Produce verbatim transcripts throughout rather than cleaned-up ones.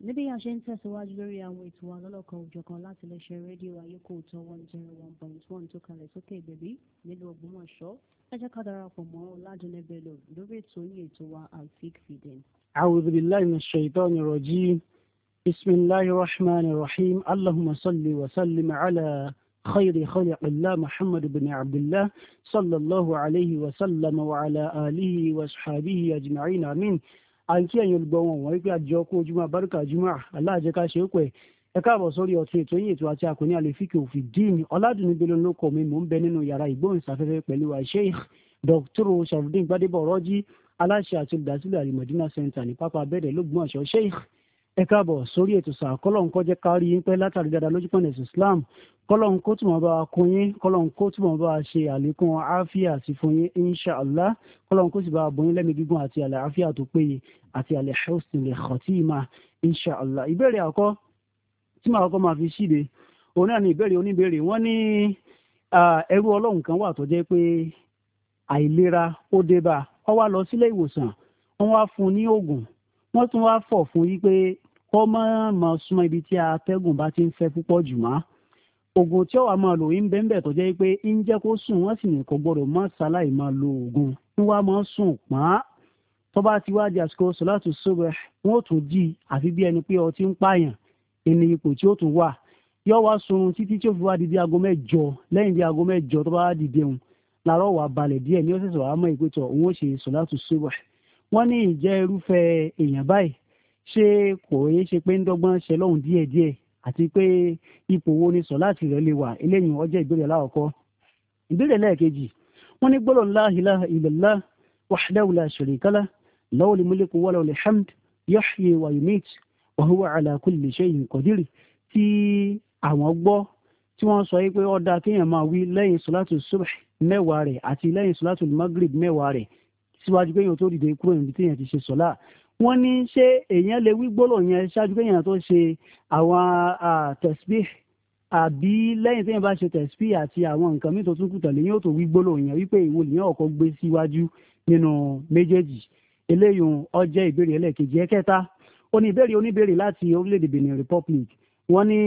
níbi a ṣe ń tẹ̀síwájú lórí àwọn ètò wa lọ́lọ́kan òjọ̀kan láti iléeṣẹ́ rédíò Ayékòótọ́ one zero one point one tó kalẹ̀ sókè bèbí nílùú Ògbómọ̀ṣọ́. ẹ jẹ́ ká darapọ̀ mọ́ Ọládùnní Bello lórí ètò yìí ètò wa Al-Fiqh Fidin. A'udhu billahi minash shaitani rajim. Bismillahir rahmanir rahim. Allahumma salli wa sallim ala khayri khalqillah Muhammad ibn Abdullah sallallahu alayhi wa sallam wa ala alihi wa sahbihi ajma'in. Amin. Àǹkí ẹ̀yin olùgbọ́ wọn wọ́n wípé àjọ kó ojúmọ́ abárúkà jùmọ́ aláàjẹká ṣe é pẹ́ ẹ káàbọ̀ sórí ọ̀tún ètò yìí ètò àti àkóní Al-Fiqh Fidin. Ọládùnní Bello ló kọ mi mò ń bẹ nínú yàrá ìgbóhùnsáfẹ́fẹ́ pẹ̀lú Sheikh Doctor Sharafdeen Gbadebo Ọ̀rọ́jí aláṣẹ àti olùdásílẹ̀ Al-Madina Center ní pápá abẹ́rẹ́ l'Ógbómọ̀ṣọ́. Sheikh ẹ káàbọ̀ sórí ètò sáà kọ́lọ́n kó jẹ́ kárí yín pẹ́ látàrí dáadáa lójú pọ̀nà ẹ̀sìn Islam kọ́lọ́n kó túmọ̀ bá wa kún yín kọ́lọ́n kó túmọ̀ bá wa ṣe àlékún àáfíà sí fún yín inshàlá kọ́lọ́n kó sì bá wa bọ́ yín lẹ́mí gígùn àti àlàáfíà tó péye àti al-husnul khatima inshàlá. ìbéèrè àkọ́ tí màá kọ́ máa fi ṣíde òun náà ni ìbéèrè oníbéèrè wọ́n ní ẹrú ọlọ́run kan wà tó jẹ́ pé àìlera ó dé bá ó wá lọ sílé ìwòsàn wọ́n wá fún un ní oògùn wọ́n tún wá fọ̀ fún yí pé kọ́ mọ́ mọ́ súnmọ́ ibi tí atẹ́gùn bá ti ń fẹ́ púpọ̀ jù mọ́ oògùn tí ó wà máa lò ń bẹ́ẹ̀ bẹ́ẹ̀ tó jẹ́ pé ń jẹ́ kó sùn wọ́n sì ní kò gbọ́dọ̀ má ṣaláì máa lo oògùn ń wá máa sùn pọ́n tó bá ti wá di àsìkò sọ̀látù súbh wọ́n ó tún jí àfi bí ẹni pé ọtí ń pààyàn ẹni ipò tí ó tún wà yóò wá sunrun títí tí ó fi wá di bí aago mẹ́jọ lẹ́yìn bí aago mẹ́jọ tó bá wá dìde òun làárọ̀ wà balẹ̀ díẹ̀ ní ó ṣẹ̀ṣẹ̀ wàá mọ̀ ìpẹ́tọ̀ òun ó ṣe sọ̀látù súbh. wọ́n ní ìjẹ́ irúfẹ́ èèyàn báyìí ṣé kò yé ṣe pé ń dọ́gbọ́n ṣe lọ́hùn díẹ̀díẹ̀ àti pé ipò wo ni sọ̀láàtì rẹ̀ lè wà eléyìí ọjọ́ ìbéèrè aláwọ̀kọ́. ìbéèrè lẹ́ẹ̀kejì wọ́n ní gbọ́dọ̀ la ilaha illallah wahdahu la sharika lah lahul mulku wa lahul hamd yuhyi wa yumit wa huwa ala kulli shay'in qadir tí àwọn gbọ́ tí wọ́n sọ pé ó dáa kéèyàn máa wí lẹ́yìn sọ̀láàtù subh mẹ́wàá rẹ̀ àti lẹ́yìn sọ̀láàtù maghrib mẹ́wàá rẹ̀ síwájú kéèyàn tó dìde kúrò níbi téèyàn ti ṣe sọ̀lá. wọ́n ní ṣé èèyàn lè wí gbólóhùn yẹn ṣáájú kéèyàn tó ṣe àwọn tẹ̀síbíh àbí lẹ́yìn téèyàn bá ṣe tẹ̀síbíh àti àwọn nǹkan míì tó tún kù tẹ̀lé yóò tó wí gbólóhùn yẹn wípé ìwo lèyàn ọkọ̀ gbé síwájú nínú méjèèjì. eléyìí ó jẹ́ ìbéèrè ẹlẹ́ẹ̀kejì. ẹ̀kẹta ó ní ìbéèrè oníbéèrè láti orílẹ̀-èdè Benin Republic. wọ́n ní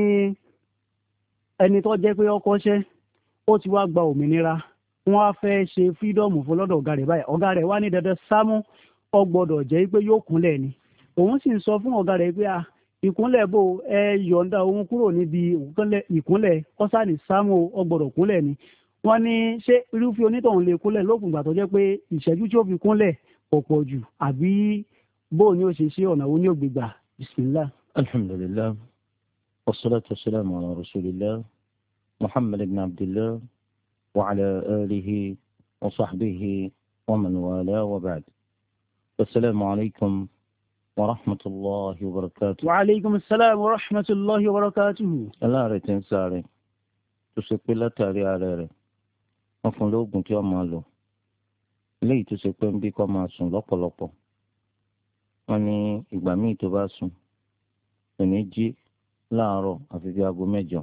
ẹni tó jẹ́ pé ọkọ ṣẹ́ ó ti wá gba òmìnira wọ́n á fẹ́ ṣe fídọ́ọ̀mù fún lọ́dọ̀ ọ̀gá rẹ̀ báyìí ọ̀gá rẹ̀ wá ní dandan sámú ó gbọ́dọ̀ jẹ́ pé yóò kúnlẹ̀ ni òun sì ń sọ fún ọ̀gá rẹ̀ pé à ìkúnlẹ̀ bò ẹ yọ̀ǹda òun kúrò níbi ìkúnlẹ̀ kọ́sánì sámú ó gbọ́dọ̀ kúnlẹ̀ ni. wọ́n ní ṣé irúfẹ́ onítọ̀hún lè kúnlẹ̀ lókùn ìgbà tó jẹ́ pé ìṣẹ́jú tí ó fi kúnlẹ̀ kò pọ̀ jù àbí bó ni ó ṣe ṣe ọ̀nà wo ni ó gbégbà. bismillah. alhamdulillah wassalatu wassalamu ala rasulillah muhammad ibn abdillah wa ala alihi wa sahbihi wa man wala wa ba'd. السلام عليكم ورحمة الله وبركاته. وعليكم السلام ورحمة الله وبركاته. الله رتين ساري تسقي تاري على رẹ̀ wọ́n fún lóògùn tí wọ́n máa lò léyìí tó ṣe pé ń bí kó máa sùn lọ́pọ̀lọpọ̀ wọ́n ní ìgbà míì tó bá sùn kò ní jí láàárọ̀ àfi bí aago mẹ́jọ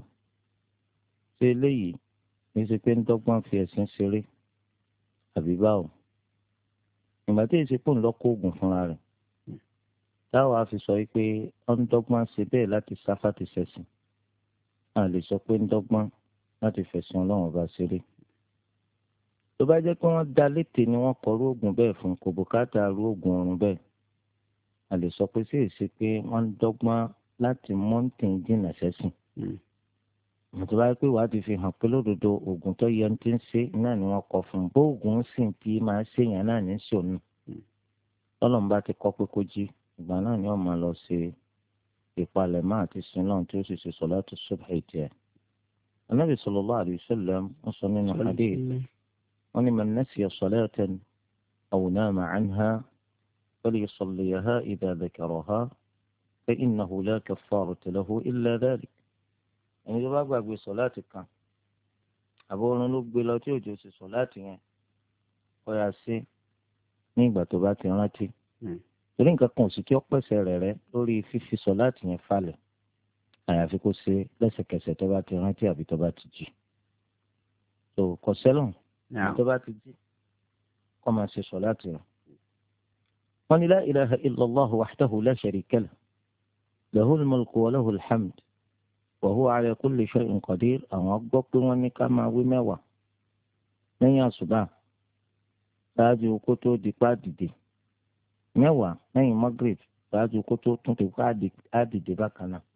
ṣé eléyìí ní ṣe pé ń dọ́gbọ́n fi ẹ̀sìn ṣeré àbí báwo ìgbà tí èsì pò ń lọ kó oògùn fúnra rẹ̀ táwa fi sọ pé ó ń dọ́gbọ́n ṣe bẹ́ẹ̀ láti sáfà ti ṣẹ̀sìn a lè sọ pé ń dọ́gbọ́n láti fẹ̀sìn ọlọ́run ọba ṣeré. tó bá jẹ́ pé wọ́n da létè ni wọ́n kọ rú oògùn bẹ́ẹ̀ fún kò bùkátà rú oògùn ọ̀run bẹ́ẹ̀ a lè sọ pé sí èsì pé wọ́n ń dọ́gbọ́n láti mọ́ǹtìn jìnnà ṣẹ̀sìn. tó bá yẹ pé wàá ti fi hàn pé lódodo oògùn tó yẹ ti ń ṣe náà ni wọ́n kọ fún un bó oògùn sì ti máa ṣèyàn náà ní sònù tọ́lọ́mù bá ti kọ́ pé kó jí ìgbà náà ni wọ́n máa lọ ṣe ìpalẹ̀mọ́ àti sinlọ́n tí ó sì ṣe sọ̀látù subhi tiẹ̀. Ànábì sallallahu alayhi wa sallam ń sọ nínú hadith wọ́n ní man nasiya salatan aw nama anha falyusalliha idha dhakaraha fa innahu la kaffarata lahu illa dhalik. ẹni tó bá gbàgbé sọ̀láàtì kan àbọ̀ oorun ló gbé lọ tí òjò ṣe sọ̀láàtì yẹn ó yá sí ní ìgbà tó bá ti rántí torí nǹkan kan ò sì kí ó pèsè rẹ̀ rẹ́ lórí fífi sọ̀láàtì yẹn falẹ̀ àyàfi kó ṣe lẹ́sẹ̀kẹsẹ̀ tó bá ti rántí àbí tó bá ti jí tó kọ sẹ́lọ̀n tó bá ti jí kó máa ṣe sọ̀láàtì rẹ̀. wọ́n ní la ilaha illallah wahdahu la sharika lah lahul mulku wa lahul hamd wa huwa ala kulli shay'in qadir àwọn gbọ́ pé wọ́n ní ká máa wí mẹ́wàá lẹ́yìn àsùbá ṣáájú kó tó di pa dìde mẹ́wàá lẹ́yìn magrib ṣáájú kó tó tún ti pa dìde bákan náà.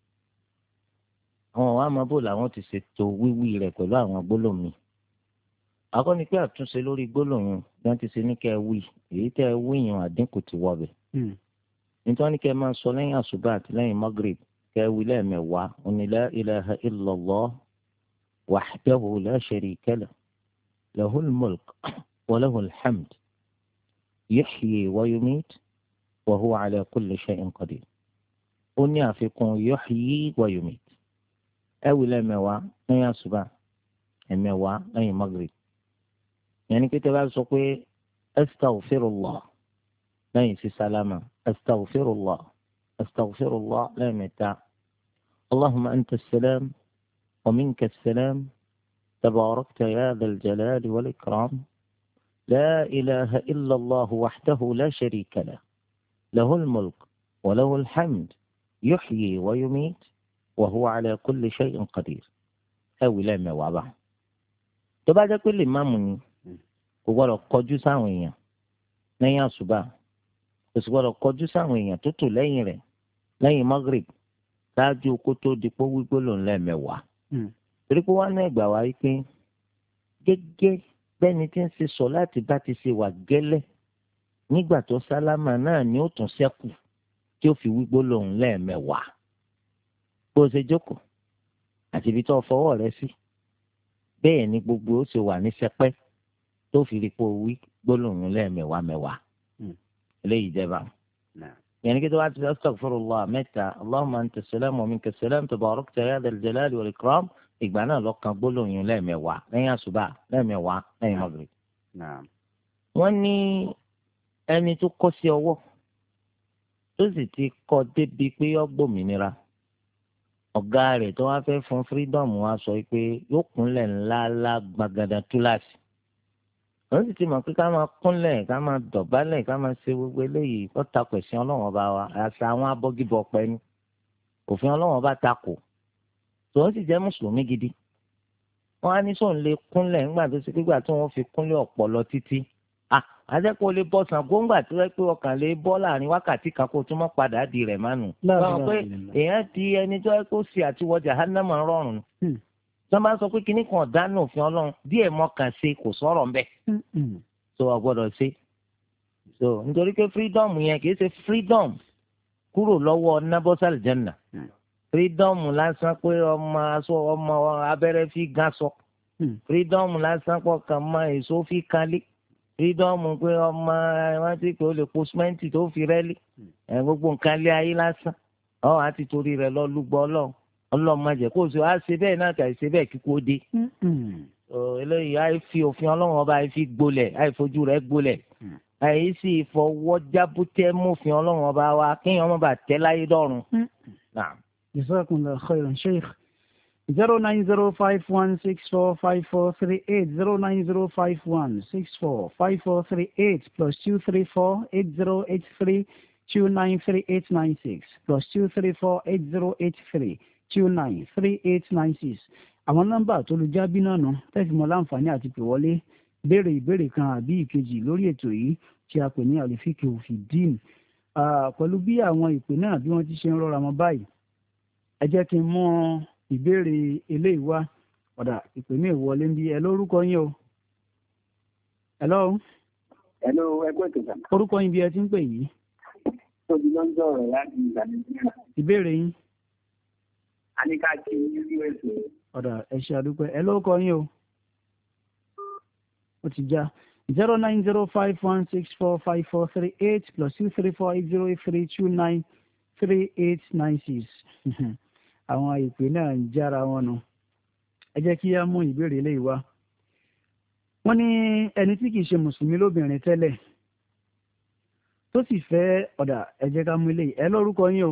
àwọn wa máa bò làwọn ti ṣètò wíwí rẹ̀ pẹ̀lú àwọn gbólóhùn mi. àkọ́ni pé àtúnṣe lórí gbólóhùn bí wọ́n ti ṣe ní kẹ́ ẹ wí èyí tẹ́ ẹ wí yàn àdínkù ti wọbẹ̀. nítorí ní kẹ́ ẹ máa sọ lẹ́yìn àsùbá àti lẹ́yìn magrib kẹ́ ẹ wí lẹ́ẹ̀mẹ̀wàá òní la ilaha illallah wahdahu la sharika lahu lahul mulk wa lahul hamd yuhyi wa yumit wa huwa ala kulli shay'in qadir. ó ní àfikún yuhyi wa yumit. ẹ wí lẹ́ẹ̀mẹ̀wàá lẹ́yìn àsùbá ẹ̀mẹ̀wàá lẹ́yìn magrib. yẹnni pété bá sọ pé astaghfirullah lẹ́yìn sí sálámà astaghfirullah astaghfirullah lẹ́ẹ̀mẹ́ta allahumma anta as-salam wa minka as-salam tabarakta ya dhal jalali wal ikram la ilaha illa allah wahdahu la sharika lah lahul mulk wa lahul hamd yuhyi wa yumit wa huwa ala kulli shay'in qadir. ẹ wí lẹ́ẹ̀mẹ́wàá bá. tó bá jẹ́ pé lè má mú ni kò gbọ́dọ̀ kọjú sáwọn èèyàn lẹ́yìn àsùbá kò sì gbọ́dọ̀ kọjú sáwọn èèyàn tó tò lẹ́yìn rẹ̀ lẹ́yìn magrib ṣáájú kó tó di pé wípé lòun lẹ́ẹ̀mẹ́wàá. torí pé wọ́n á ná ẹgbàá wá pé gẹ́gẹ́ bẹ́ni tí ń ṣe sọ láti bá ti ṣe wà gẹ́lẹ́ nígbà tó sálámà náà ni ó tún ṣẹ́kù tí ó fi wípé lòun lẹ́ẹ̀mẹ́wàá. bó o ṣe jókòó àti ibi tó fọwọ́ rẹ sí bẹ́ẹ̀ ni gbogbo ó ṣe wà ní sẹpẹ́ tó fi rí pé wí gbólóhùn lẹ́ẹ̀mẹ̀wá mẹ́wàá. eléyìí jẹba. yẹn kí tó wá ti sọ astaghfirullah mẹ́ta allahumma anta as-salam wa minka as-salam tabarakta ya dhal jalali wal ikram ìgbà náà lọ́kàn gbólóhùn lẹ́ẹ̀mẹ̀wá lẹ́yìn àsùbá lẹ́ẹ̀mẹ̀wá lẹ́yìn maghrib. wọ́n ní ẹni tó kọ́ sí ọwọ́ tó sì ti kọ́ débi pé ó gbòmìnira ọ̀gá rẹ̀ tó wá fẹ́ fún freedom wa sọ pé yóò kúnlẹ̀ ńláńlá gbàgàdà túláàsì. wọ́n sì ti mọ̀ pé ká máa kúnlẹ̀ ká máa dọ̀bálẹ̀ ká máa ṣe gbogbo eléyìí kó takò ẹ̀sìn ọlọ́wọ́n bá wa àṣà àwọn abọ́gibọ̀ pẹ́ ni òfin ọlọ́wọ́n bá takò tó wọ́n sì jẹ́ mùsùlùmí gidi. wọ́n á ní sóun lè kúnlẹ̀ ńgbà tó ṣe pígbà tí wọ́n fi kúnlẹ̀ ọ̀pọ̀lọ títí. àjẹpọ̀ lè bọ́ Ṣàngó ńgbà tó rẹ́ pé ọkàn lè bọ́ láàrin wákàtí kan kó tún mọ́ padà di rẹ̀ mánu. báwọn pé èèyàn di ẹni tó rẹ́ kó ṣe àtiwọ́ jahannama rọrùn. tó máa ń sọ pé kinní kan dáná òfin ọlọ́run díẹ̀ mọ́kàn ṣe kò sọ̀rọ̀ ńbẹ̀. tó o gbọ́dọ̀ ṣe. so nítorí pé freedom yẹn kì í ṣe freedom kúrò lọ́wọ́ nabosal janna. freedom lásán pé ọmọ aṣọ ọmọ abẹ́rẹ́ fi gán sọ. freedom lásán pọ̀ kàn máa èso fi kálí. freedom pé ọmọ wọn ti pé ó lè po simẹ́ǹtì tó fi rẹ́lí ẹ̀ gbogbo nǹkan lé ayé lásán ọ̀ àti torí rẹ̀ lọ lúgbọ́ ọlọ́run ọlọ́run má jẹ́ kó o ṣe wá ṣe bẹ́ẹ̀ náà tàbí ṣe bẹ́ẹ̀ kíkó dé. eléyìí àì fi òfin ọlọ́run ọba àì fi gbolẹ̀ àì fojú rẹ̀ gbolẹ̀ àì sì fọwọ́ jábútẹ́ mọ́fin ọlọ́run ọba wa kéèyàn má bàa tẹ́ láyé dọ́run. jazakumullahu khairan sheikh. zero nine zero five one six four five four three eight zero nine zero five one six four five four three eight plus two three four eight zero eight three two nine three eight nine six plus two three four eight zero eight three two nine three eight nine six. àwọn nọ́mbà tó lu jábí náà nù tẹ́sìmọ́ láǹfààní àti pè wọlé béèrè ìbéèrè kan àbí ìkejì lórí ètò yìí tí a pè ní àlìfíkì òfin dín pẹ̀lú bí àwọn ìpè náà bí wọ́n ti ṣe ń rọra mọ́ báyìí ẹ jẹ́ kí n mú ìbéèrè eléyìí wá ọ̀dà ìpè mí ìwọlé ń bí ẹ lórúkọ yín o. hello. hello ẹgbẹ́ tó sàn. orúkọ yín bí ẹ ti ń pè yìí. tóbi ló ń sọ̀rọ̀ láti ìgbà nàìjíríà. ìbéèrè yín. a ní ká kí ní us. ọ̀dà ẹ ṣé àdúpẹ́ ẹ lórúkọ yín o. ó ti já zero nine zero five one six four five four three eight plus two three four eight zero eight three two nine three eight nine six. àwọn ìpè náà ń jára wọn nù ẹ jẹ́ kí á mú ìbéèrè eléyìí wá. wọ́n ní ẹni tí kìí ṣe mùsùlùmí lóbìnrin tẹ́lẹ̀ tó sì fẹ́ ọ̀dà ẹ jẹ́ ká mú eléyìí ẹ lórúkọ yín o.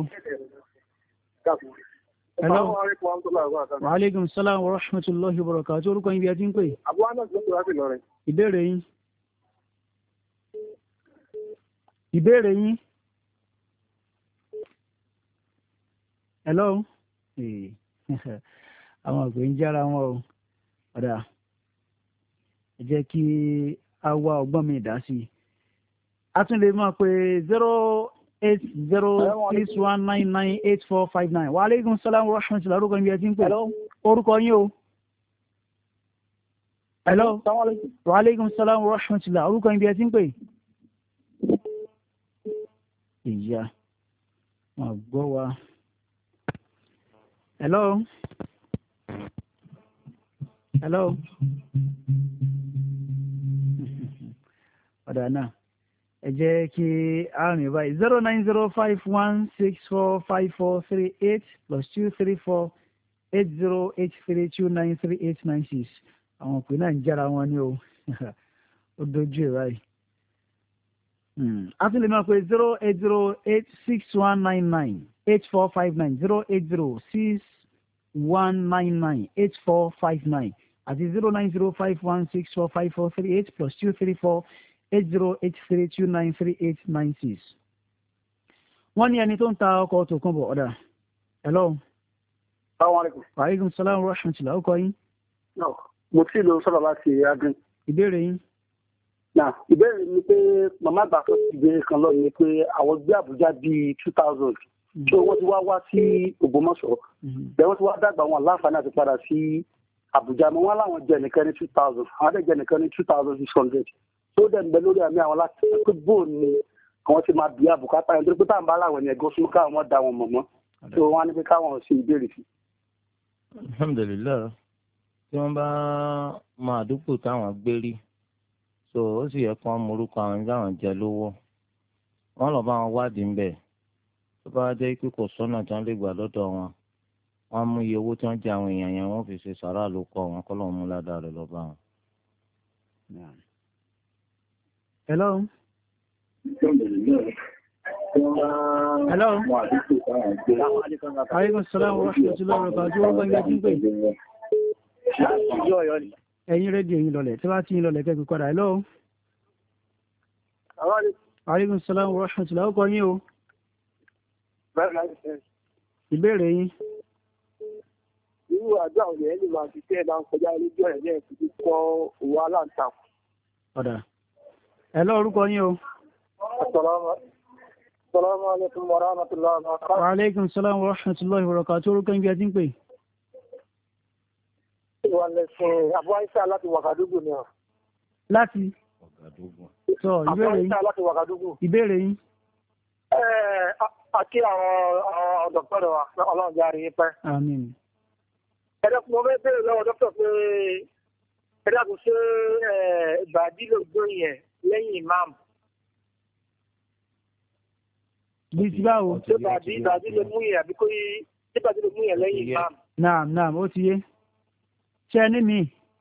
hello wa aleykum salaam wa rahmatulahi wa barakatuh orúkọ yín bí ẹ ti ń pè. àbúrò náà ti ń pè láti Ìlọrin. ìbéèrè yín. ìbéèrè yín. hello àwọn àgbẹ̀ ń jára wọn o ọ̀dà ẹ jẹ́ kí a wá ọgbọ́n mi dá sí i a tún lè máa pe zero eight zero six one nine nine eight four five nine wa aleykum salaam wa rahmatulah orúkọ yín bí ẹ ti ń pè orúkọ yín o hello wa aleykum salaam wa rahmatulah orúkọ yín bí ẹ ti ń pè ìyá wọn gbọ́ wa hello hello ọ̀dà náà ẹ jẹ́ kí a rìn báyìí zero nine zero five one six four five four three eight plus two three four eight zero eight three two nine three eight nine six àwọn òpin náà ń jára wọn ní o ó dojú ẹ̀ báyìí. a tún lè máa pe zero eight zero eight six one nine nine eight four five nine zero eight zero six one nine nine eight four five nine àti zero nine zero five one six four five four three eight plus two three four eight zero eight three two nine three eight nine six. wọ́n ní ẹni tó ń ta ọkọ̀ tó kún bọ̀ ọ̀dà. hello. salaamaleykum. waaleykum salaam wa rahmatulah ọkọ yín. mo ti lo sọ̀rọ̀ láti adùn. ìbéèrè yín. na ìbéèrè mi pé màmá àgbà tó ti gbé kan lọ ni pé àwọn gbé Àbújá bíi two thousand so wọ́n ti wá wá sí Ògbómọ̀ṣọ́ bẹ́ẹ̀ wọ́n ti wá dàgbà wọn láǹfààní àti padà sí Àbújá mọ́ wọn láwọn jẹ nìkan ní two thousand àwọn àdé jẹ nìkan ní two thousand six hundred tó dẹ̀ ń bẹ lórí àmì àwọn láti pé bóun ni àwọn ti máa bí àbùkátà yẹn torí pé táwọn bá láwọn ẹ̀gọ́ súnmọ́ káwọn da wọn mọ̀ mọ́ tó wọn á ní pé káwọn ṣe ìbéèrè sí. alhamdulilayi tí wọ́n bá máa àdúgbò táwọn gbé rí so ó sì yẹ kí wọ́n morúkọ àwọn ẹni táwọn jẹ lówó wọ́n lọ bá wọn wádìí ńbẹ̀ tó bá jẹ́ pé kò sọ́nà tí wọ́n lè gbà lọ́dọ̀ wọn wọ́n mú iye owó tí wọ́n jẹ àwọn èèyàn yẹn wọ́n fi ṣe sàrà ló kọ́ wọn kọ́ lọ́ọ́ mú ládàá rẹ̀ lọ́ bá wọn. hello. hello. aleykum salaam wa rahmatulah wa barakatuh wọ́n gbọ́n gbẹ́jú pé. ẹ̀yin rédíò yín lọlẹ̀ tí wọ́n ti yín lọlẹ̀ kẹ́kọ̀ọ́ padà hello. aleykum salaam wa rahmatulah ọkọ yín o. ìbéèrè yín. irú àjọ àwọn èèyàn lè máa fi tẹ́ ẹ bá ń kọjá lójú ọ̀rẹ́ ní ẹ̀kú tó kọ́ owó aláǹtakùn. ọ̀dà ẹ lọ orúkọ yín o. Assalamu alaikum wa rahmatullahi wa barakatuh. Wa alaikum salam wa rahmatullahi wa barakatuh. Orúkọ yín bí ẹ ti ń pè. ìwà lẹ̀sìn Abu Aisha láti Wàgàdúgù ni ọ. láti. sọ ìbéèrè yín. Abu Aisha láti Wàgàdúgù. ìbéèrè yín. àti àwọn dọ́kítọ̀ wa ọlọ́run jẹ́ àríyìn pẹ́. àmín. ẹ̀dọ́kùn mo fẹ́ bèèrè lọ́wọ́ dókítà pé ẹ̀dọ́kùn ṣé ìbàdí ló gbé yẹn lẹ́yìn imam. bí ti báwo. ṣé ìbàdí ìbàdí lè mú yẹn àbí kò yí ṣé ìbàdí lè mú yẹn lẹ́yìn imam. naam naam ó ti yé. ṣé ẹ ní mi.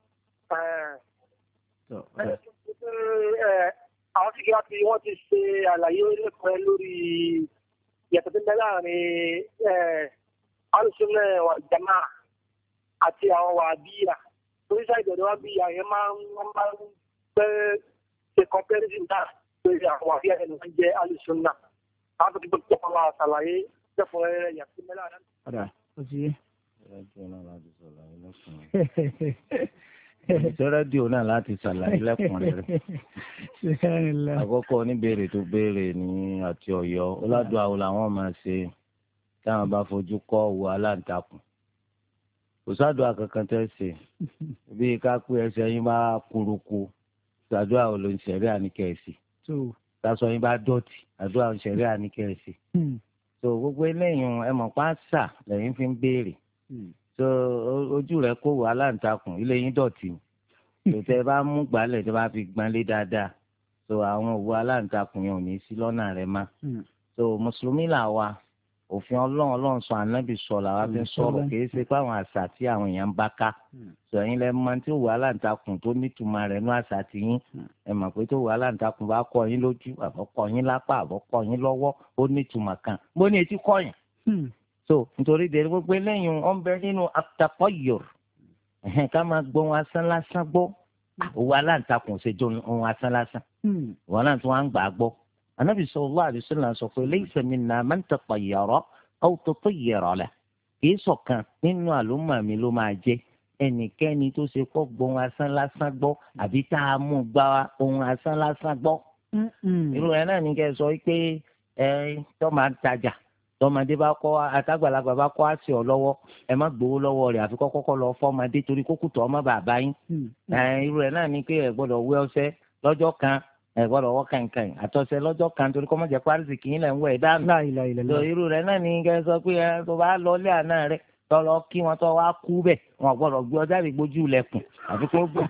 àwọn tí kìí àti wọ́n ti ṣe àlàyé lẹ́kọ̀ọ́ lórí ìyàtọ̀ tó ń bẹ láàrin alùsùnà wal jamaa àti àwọn wàhábíyà torí sáà ìdọ̀dọ̀ wàhábíyà yẹn máa ń máa ń pẹ́ ṣe comparison náà lórí àwọn wàhábíyà yẹn ló ń jẹ́ alùsùnà àwọn tó ti gbọ́dọ̀ tó máa ṣàlàyé lẹ́fọ̀ ìyàtọ̀ tó ń bẹ láàrin. ọ̀dà ó ti yé. ṣé rédíò náà láti ṣàlàyé lẹ́kùnrin rẹ̀. àkọ́kọ́ oníbèrè tó béèrè ní àti Ọ̀yọ́ ọládùn àwọn làwọn máa ṣe táwọn bá fojú kọ́ òwò aláǹtakùn kò sádùn kankan tẹ́ ṣe bí ká pé ẹsẹ̀ yín bá kúrukú sàdúrà ò ló ń ṣẹ̀rí àníkẹ́ẹ̀sì sásọ yín bá dọ̀tí àdúrà ò ń ṣẹ̀rí àníkẹ́ẹ̀sì so gbogbo eléyìí ẹ mọ̀ pàṣà lẹ́yìn fi ń béèrè so ojú rẹ kó wà aláǹtakùn ilé yín dọ̀tí tòtẹ́ bá mú gbálẹ̀ tó bá fi gbọ́nlé dáadáa so àwọn òwò aláǹtakùn yẹn ò ní sí lọ́nà rẹ má so mùsùlùmí là wa òfin ọlọ́run ọlọ́run sọ ànábì sọ làwa fi ń sọ̀rọ̀ kìí ṣe pé àwọn àṣà tí àwọn èèyàn ń bá ká sọ ẹ̀yin lẹ mọ̀ tí òwò aláǹtakùn tó nítumọ̀ rẹ̀ nú àṣà tí yín ẹ mọ̀ pé tó òwò aláǹtakùn bá kọ yín lójú àbọ̀ kọ yín lápá àbọ̀ kọ yín lọ́wọ́ ó nítumọ̀ kan bó ní etí kọ yín so nítorí dèrè gbogbo eléyìí wọn bẹ nínú àtàkọyọ ká máa gbọ́ wọn asán lásán gbọ́ òwò aláǹtakùn ṣe jó ohun asán lásán wọn náà tún wá ń gbà á gbọ́ anabi sallallahu alaihi wasallam sọ pé laysa minna man tatayyara aw tutayyara lahu kìí ṣọ̀kan nínú àlùmọ̀ mi ló máa jẹ́ ẹnikẹ́ni tó ṣe kọ́ gbọ́ ohun asán lásán gbọ́ àbí tá a mú gba ohun asán lásán gbọ́. irú ẹ̀ náà ní kẹ́ sọ pé ẹ tó máa ń tajà tọmọdé bá kọ́ àtàgbàlagbà bá kọ́ àṣẹ ọ lọ́wọ́ ẹ má gbowó lọ́wọ́ rẹ̀ àfi kọ́kọ́ lọ fọ́mọdé torí kókùtọ̀ ọmọ bàbá yín. irú ẹ̀ náà ní pé ẹ gbọ́dọ̀ wẹ ọṣẹ lọ́jọ́ kan ẹ gbọ́dọ̀ wọ kànkàn àtọ̀ṣẹ lọ́jọ́ kan torí kọ́ mọ̀jẹ̀ pàrọ̀sì kì í lẹ̀ ń wẹ̀ dànù. irú rẹ̀ náà ní kẹ́ sọ pé ẹ tó bá lọ lé àná rẹ̀ tọ́lọ kí wọ́n tọ́ wá kú bẹ̀ wọn gbọ́dọ̀ gbé ọjà rẹ̀ gbójú lẹ̀kùn àfi kó gbọ́.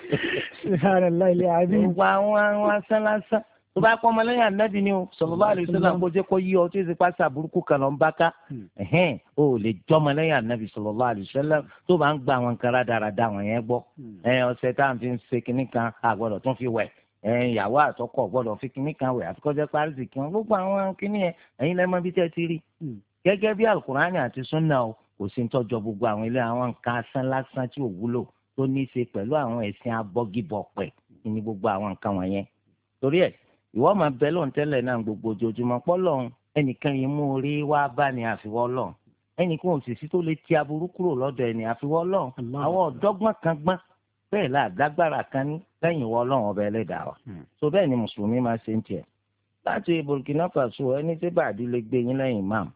gbogbo àwọn àwọn asán lásán tó bá pọ́ ọmọlẹ́yìn ànábì ni o sallallahu alaihi wasallam kó jẹ́ kó yí ọ tó ṣe pàṣẹ burúkú kan lọ ń bá ká o ò lè jọ́ ọmọlẹ́yìn ànábì sallallahu alaihi wasallam tó bá ń gba àwọn nǹkan rádaràda àwọn yẹn gbọ́ ọ̀sẹ̀ tá à ń fi ṣe kinní kan àgbọ̀dọ̀ tún fi wẹ̀ ìyàwó àtọkọ gbọ́dọ̀ fi kinní kan wẹ̀ àfikọ́jẹ́ parísì kí wọ́n gbogbo àwọn kinní yẹn ẹ̀yin lẹ́mọ́ bí tẹ́ ti rí gẹ́gẹ́ bí alukurani àti sunna o kò sí ń tọ́jọ́ gbogbo àwọn ilé àwọn nǹkan asán lásán tí ò wúlò tó ní í ṣe pẹ̀lú àwọn ẹ̀sìn abọ́gibọ̀pẹ̀ ní gbogbo àwọn nǹkan wọ̀nyẹn torí ẹ̀ ìwọ máa bẹ lọ́n tẹ́lẹ̀ náà gbogbo ojoojúmọ́ pọ́lọ́n ẹnìkan yìí mú orí wá bá ní àfiwọ́ lọ́n ẹnìkan òṣìṣì tó lè ti aburú kúrò lọ́dọ̀ ẹni àfiwọ́ lọ́n àwọn ọ̀dọ́gbọ́n kan gbọ́n bẹ́ẹ̀ láàdágbára kan ní lẹ́yìn ìwọ ọlọ́run ọba ẹlẹ́dàá wa so bẹ́ẹ̀ ni mùsùlùmí máa ṣe ń tiẹ̀ láti Burkina Faso ẹni tí bàdí lè gbé yín lẹ́yìn imam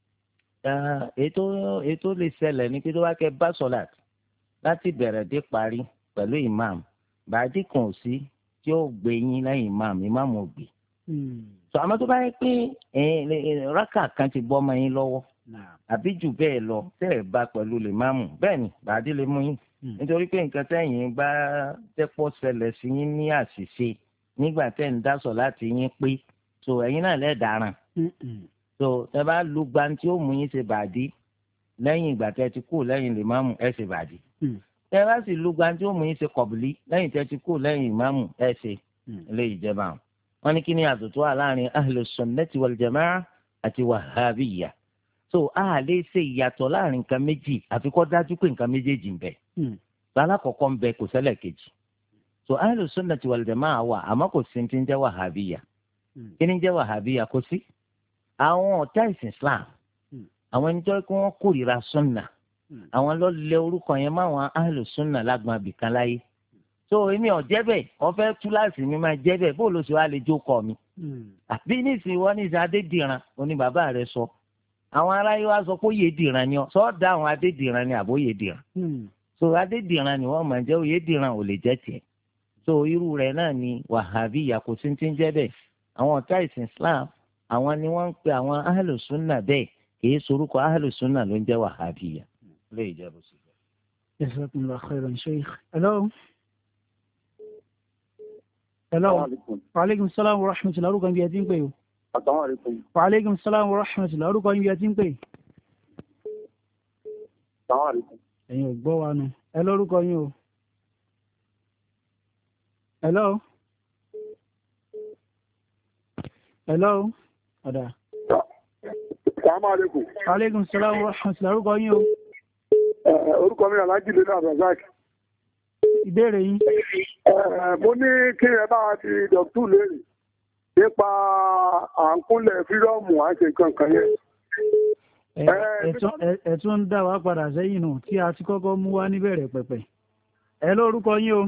ètò ètò lè ṣẹlẹ̀ ní pé tó bá kẹ́ bá sọ̀lát láti bẹ̀rẹ̀ dé parí pẹ̀lú imam bàdí kan ò sí tí ó gbé yín lẹ́yìn imam imam ò gbé. sọ àmọ́ tó bá yẹ pé rákà kan ti bọ́ ọmọ yín lọ́wọ́ àbí jù bẹ́ẹ̀ lọ tẹ́ ẹ̀ bá pẹ̀lú lè máàmù bẹ́ẹ̀ ni bàdí lè mú yín nítorí pé nǹkan tẹ́yìn bá tẹ́pọ̀ ṣẹlẹ̀ sí yín ní àṣìṣe nígbà tẹ́ ń dásọ̀ láti yín pé so ẹ̀yin náà lẹ́ẹ̀daràn so tẹ́ bá lu gbanti ó mú yín ṣe bàdí lẹ́yìn ìgbà tẹ́ ti kú lẹ́yìn lè máàmù ẹ̀ ṣe bàdí tẹ́ bá sì lu gbanti ó mú yín ṣe kọ̀bùlí lẹ́yìn tẹ́ ti kú lẹ́yìn ìmáàmù ẹ̀ ṣe ilé ìjẹba wọn ní kí ni àtúntò wà láàrin ahlus sunnati wal jamaa àti wàhábìyà so a lè ṣe ìyàtọ̀ láàrin nǹkan méjì àfi kó dájú pé nǹkan méjèèjì ń bẹ alákọ̀ọ́kọ́ ń bẹ kò ṣẹlẹ̀ kejì so ahlus sunnati wal jamaa wà àmọ́ kò sí ti ń jẹ́ wàhábìyà kí ni ń jẹ́ wàhábìyà kò sí àwọn ọ̀tá ìsìn Islam àwọn ẹni tó kí wọ́n kórìíra sunna àwọn ló lé orúkọ yẹn máwọn ahlus sunna lágbọn abìkan láyé so èmi ò jẹ́ bẹ́ẹ̀ ọ̀fẹ́ túláàsì mi máa jẹ́ bẹ́ẹ̀ bó ló ṣe wá lè jókòó mi àbí nísìnyí wọ́n ní ìsìn adédìran oní bàbá rẹ̀ sọ àwọn aráyé wa sọ pé òye dìran ni ọ sọ dá àwọn adédìran ni àbóyè dìran so adédìran ni wọ́n máa jẹ́ òye dìran ò lè jẹ́ tiẹ̀ so irú rẹ̀ náà ni wàhábíyà kò sí ti ń jẹ́ bẹ́ẹ̀ àwọn ọ̀tá ìsìn Islam àwọn ni wọ́n ń pe àwọn ahlus sunna bẹ́ẹ̀ kìí sorúkọ ahlus sunna ló ń jẹ́ wàhábíyà lè jẹ́ bó ṣe jẹ́. jazakumullahu khairan sheikh. hello. hello. wa aleykum salaam wa rahmatulah orúkọ ibi ẹ ti ń pè o. Assalamualaikum. Waalaikum salaam wa rahmatullahi orúkọ yín bí ẹ ti ń pè. Assalamualaikum. ẹ̀yin ò gbọ́ wa nù ẹ lórúkọ yín o. hello. hello. ọ̀dà. Assalamualaikum. Waalaikum salaam wa rahmatullahi orúkọ yín o. orúkọ mi Alhaji Lena Abdulrasaq. ìbéèrè yín. mo ní kí ẹ bá ti dọ̀tú léèrè nípa àǹkúnlẹ̀ fírọ́ọ̀mù àṣẹ kankan yẹn. ẹ̀tún ń dá wa padà sẹ́yìn nù tí a ti kọ́kọ́ mú wá níbẹ̀rẹ̀ pẹ̀pẹ̀. ẹ lórúkọ yín o.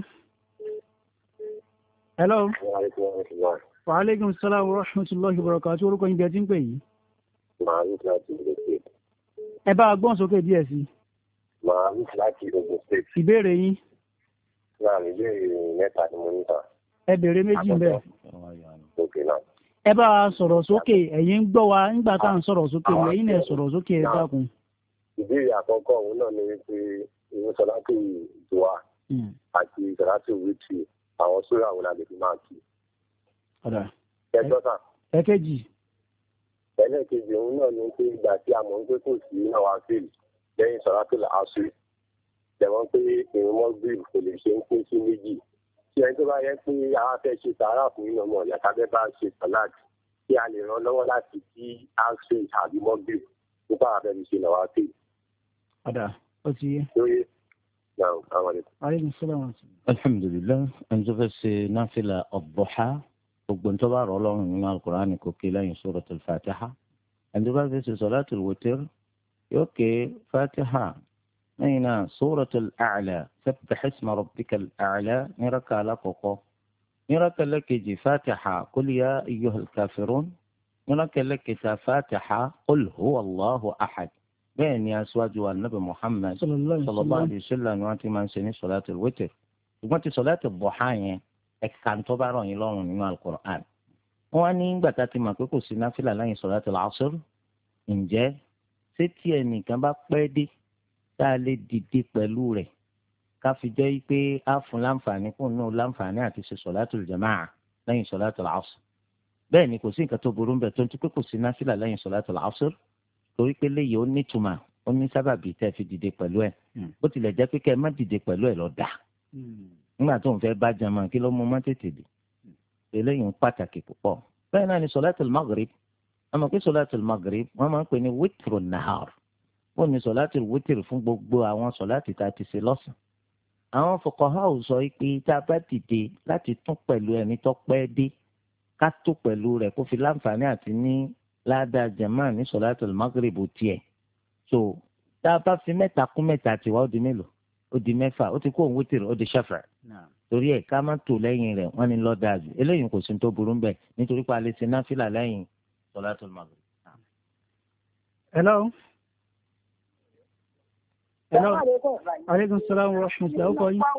hello. wa aleykum salaam wa rahmatulahi wa barakatuh orúkọ yín bí ẹ ti ń pè yìí. Mahmood láti Ogun State. ẹ bá a gbọ́n sókè díẹ̀ sí. Mahmood láti Ogun State. ìbéèrè yín. láàrin ìbéèrè mẹ́ta ni mo ní ta. ẹ béèrè méjì ń bẹ. òkè náà. ẹ bá a sọ̀rọ̀ sókè ẹ̀yin ń gbọ́ wa nígbà tá à ń sọ̀rọ̀ sókè ẹ̀yin náà sọ̀rọ̀ sókè ẹ dákun. ìbéèrè àkọ́kọ́ òun náà ni wípé ìwé sọláàtì ìdùwà àti sọláàtì wíìtì àwọn sórí àwọn àlè fi máa kì. ẹjọ́ sà. ẹ̀kejì. ẹlẹ́ẹ̀kejì òun náà ni pé ìgbà tí a mọ̀ ń pé kò sí náà wá fèlì lẹ́yìn sọláàtì àṣù jẹ̀wọ́n pé ìrún mọ́gbìrì kò lè ṣe ń pín sí méjì tí ẹni tó bá yẹ pé àwọn afẹ́ ṣe sàárà fún iná ọmọ ìyá tábẹ́ bá ṣe sàláàdì kí a lè ràn lọ́wọ́ láti kí àṣù àbí mọ́gbìrì nípa àfẹ́ fi ṣe lọ́wọ́ fèlì. ọ̀dà ó ti yé. lóye náà àwọn ẹ̀kọ́. aleykum salaam. alhamdulilayi ẹni tó fẹ́ ṣe náfìlà ọ̀bọ̀há gbogbo tó bá rọ̀ ọlọ́run nínú alukur'ani kò ké lẹ́yìn suratul fatiha ẹni tó bá fẹ́ ṣe solatul witr yóò ké fatiha lẹ́yìn náà suratul a'la sabbih isma rabbikal a'la ní rákà alákọ̀ọ́kọ́ ní rákà ẹlẹ́kejì fatiha qul ya ayyuhal kafirun ní rákà ẹlẹ́kẹta fatiha qul huwa allahu ahad. bẹ́ẹ̀ ni aṣáájú anabi muhammad sallallahu alayhi wa sallam ni wọ́n ti máa ń ṣe ní solatul witr. ṣùgbọ́n ti solatul duha yẹn ẹ̀ka tó bá rọ̀ yín lọ́rùn nínú al-Qur'an. wọ́n á ní gbàtà tí mà pé kò sí náfìlà lẹ́yìn solatul asr. ǹjẹ́ ṣé tí ẹnìkan bá pẹ́ dé tá a lè dìde pẹ̀lú rẹ̀ ká fi jẹ́ pé á fún láǹfààní kó nù láǹfààní àti ṣe solatul jamaa lẹ́yìn solatul asr. bẹ́ẹ̀ ni kò sí nǹkan tó burú bẹ́ẹ̀ tó ń ti pé kò sí náfìlà lẹ́yìn solatul asr torí pé léyìí ó nítumọ̀ ó ní sábàbí tẹ́ fi dìde pẹ̀lú ẹ̀ bó tilẹ̀ jẹ́ pé kẹ́ ẹ má dìde pẹ̀lú ẹ̀ lọ dà nígbà tó ń fẹ́ bá jama kí ló mú má tètè dé eléyìí ń pàtàkì púpọ̀. bẹ́ẹ̀ náà ni solatul maghrib àmọ́ pé solatul maghrib wọ́n máa ń pè ní witru nahar ó ní solatul witr fún gbogbo àwọn sọláàtì tá a ti ṣe lọ́sàn. àwọn fuqaha sọ pé tá a bá dìde láti tún pẹ̀lú ẹni tó pẹ́ dé ká tó pẹ̀lú rẹ̀ kó fi láǹfààní àti ní ládàá jama ní solatul maghrib tiẹ̀. so tá a bá fi mẹ́ta kún mẹ́ta tiwa ó di mélòó ó di mẹ́fà ó ti kó òun wítìrì ó di ṣẹ́fà. torí ẹ̀ ká má tò lẹ́yìn rẹ̀ wọ́n ní lọ́dà jù eléyìí kò sí tó burú ń bẹ̀ nítorí pé a lè ṣe náfìlà lẹ́yìn solatul maghrib. hello. hello. aleykum salaam wa rahmatulah. ó kọ yín.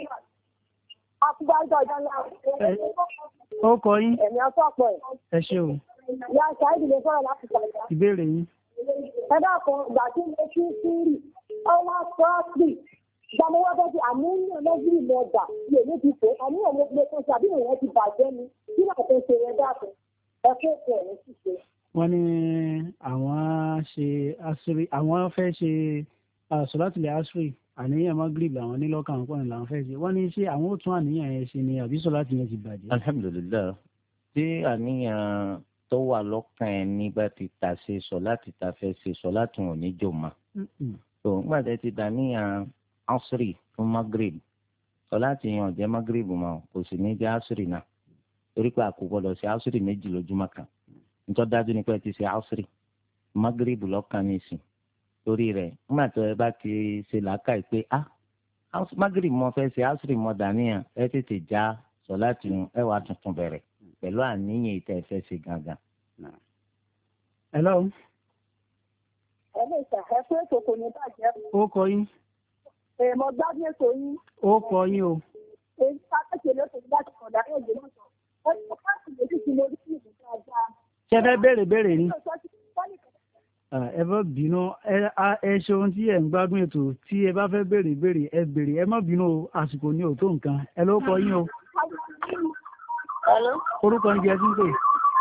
ó kọ yín. ẹ̀mí ọ̀pọ̀ ẹ̀. ẹ ṣé o. ìyá ṣáìdì lè sọ̀rọ̀ láti ṣàlàyé. ìbéèrè yín. ẹ dákun ìgbà tí mo fi ń sírì ọwọ́ sọ́ọ̀tì ìgbàmọ́wọ́ bẹ́ẹ̀ ti àmúyàn lọ́gìrì lọ́jà lè ní ti fò àmúyàn ló gbé fún ṣàbí ìrìn ti bàjẹ́ ni kí náà tó ṣe rẹ dákun ẹ kó ètò ẹ̀ ní ṣíṣe. wọ́n ní àwọn ṣe àṣírí àwọn fẹ́ ṣe sọ̀látùlẹ̀ àṣírí àníyàn magrib làwọn nílọ́kàn àwọn pọ̀nì làwọn fẹ́ ṣe wọ́n ní ṣé àwọn ó tún àníyàn yẹn ṣe ni àbí sọ̀látù yẹn ti bàjẹ́. alhamdulilayi tí àníyàn tó wà lọ́kàn ẹ̀ ní bá ti ta ṣe sọ̀látù ta fẹ́ ṣe sọ̀látù ò ní jò má. tó ń gbàdé ti dàníyàn asiri fún magrib sọláàtì yẹn ò jẹ́ magrib mọ́ kò sì ní jẹ́ asiri náà torí pé àkókò gbọ́dọ̀ ṣe asiri méjì lójúmọ́ kan nítorí dájú ni pé ẹ ti ṣe asiri magrib lọ́kàn nísìn torí rẹ̀ nígbà tó ẹ bá ti ṣe làákàyè pé ah magrib mo fẹ́ ṣe asiri mo dàníyàn ẹ tètè já sọláàtì ẹ wàá tuntun bẹ̀rẹ̀ pẹ̀lú àníyàn ìtẹ́ ẹ fẹ́ ṣe gangan. hello. ẹ lè ṣàkẹ́kọ̀ọ́ ètò kò ní bàjẹ́. ó kọ yín. èèmọ̀ gbádùn ètò yín. ó kọ yín o. èyí sákẹ́kẹ́ lóṣù láti kọ̀dá ẹ̀jẹ̀ náà sọ. ó ní káàkiri méjì tí mo rí sí ìlú dáadáa. ṣé ẹ fẹ́ béèrè béèrè ni. ẹ bá bínú ẹ ṣe ohun tí ẹ ń gbádùn ètò tí ẹ bá fẹ́ béèrè béèrè ẹ béèrè ẹ má bínú o àsìkò ní òtó nǹkan ẹ ló kọ yín o. orúkọ yín jẹ́ sí pé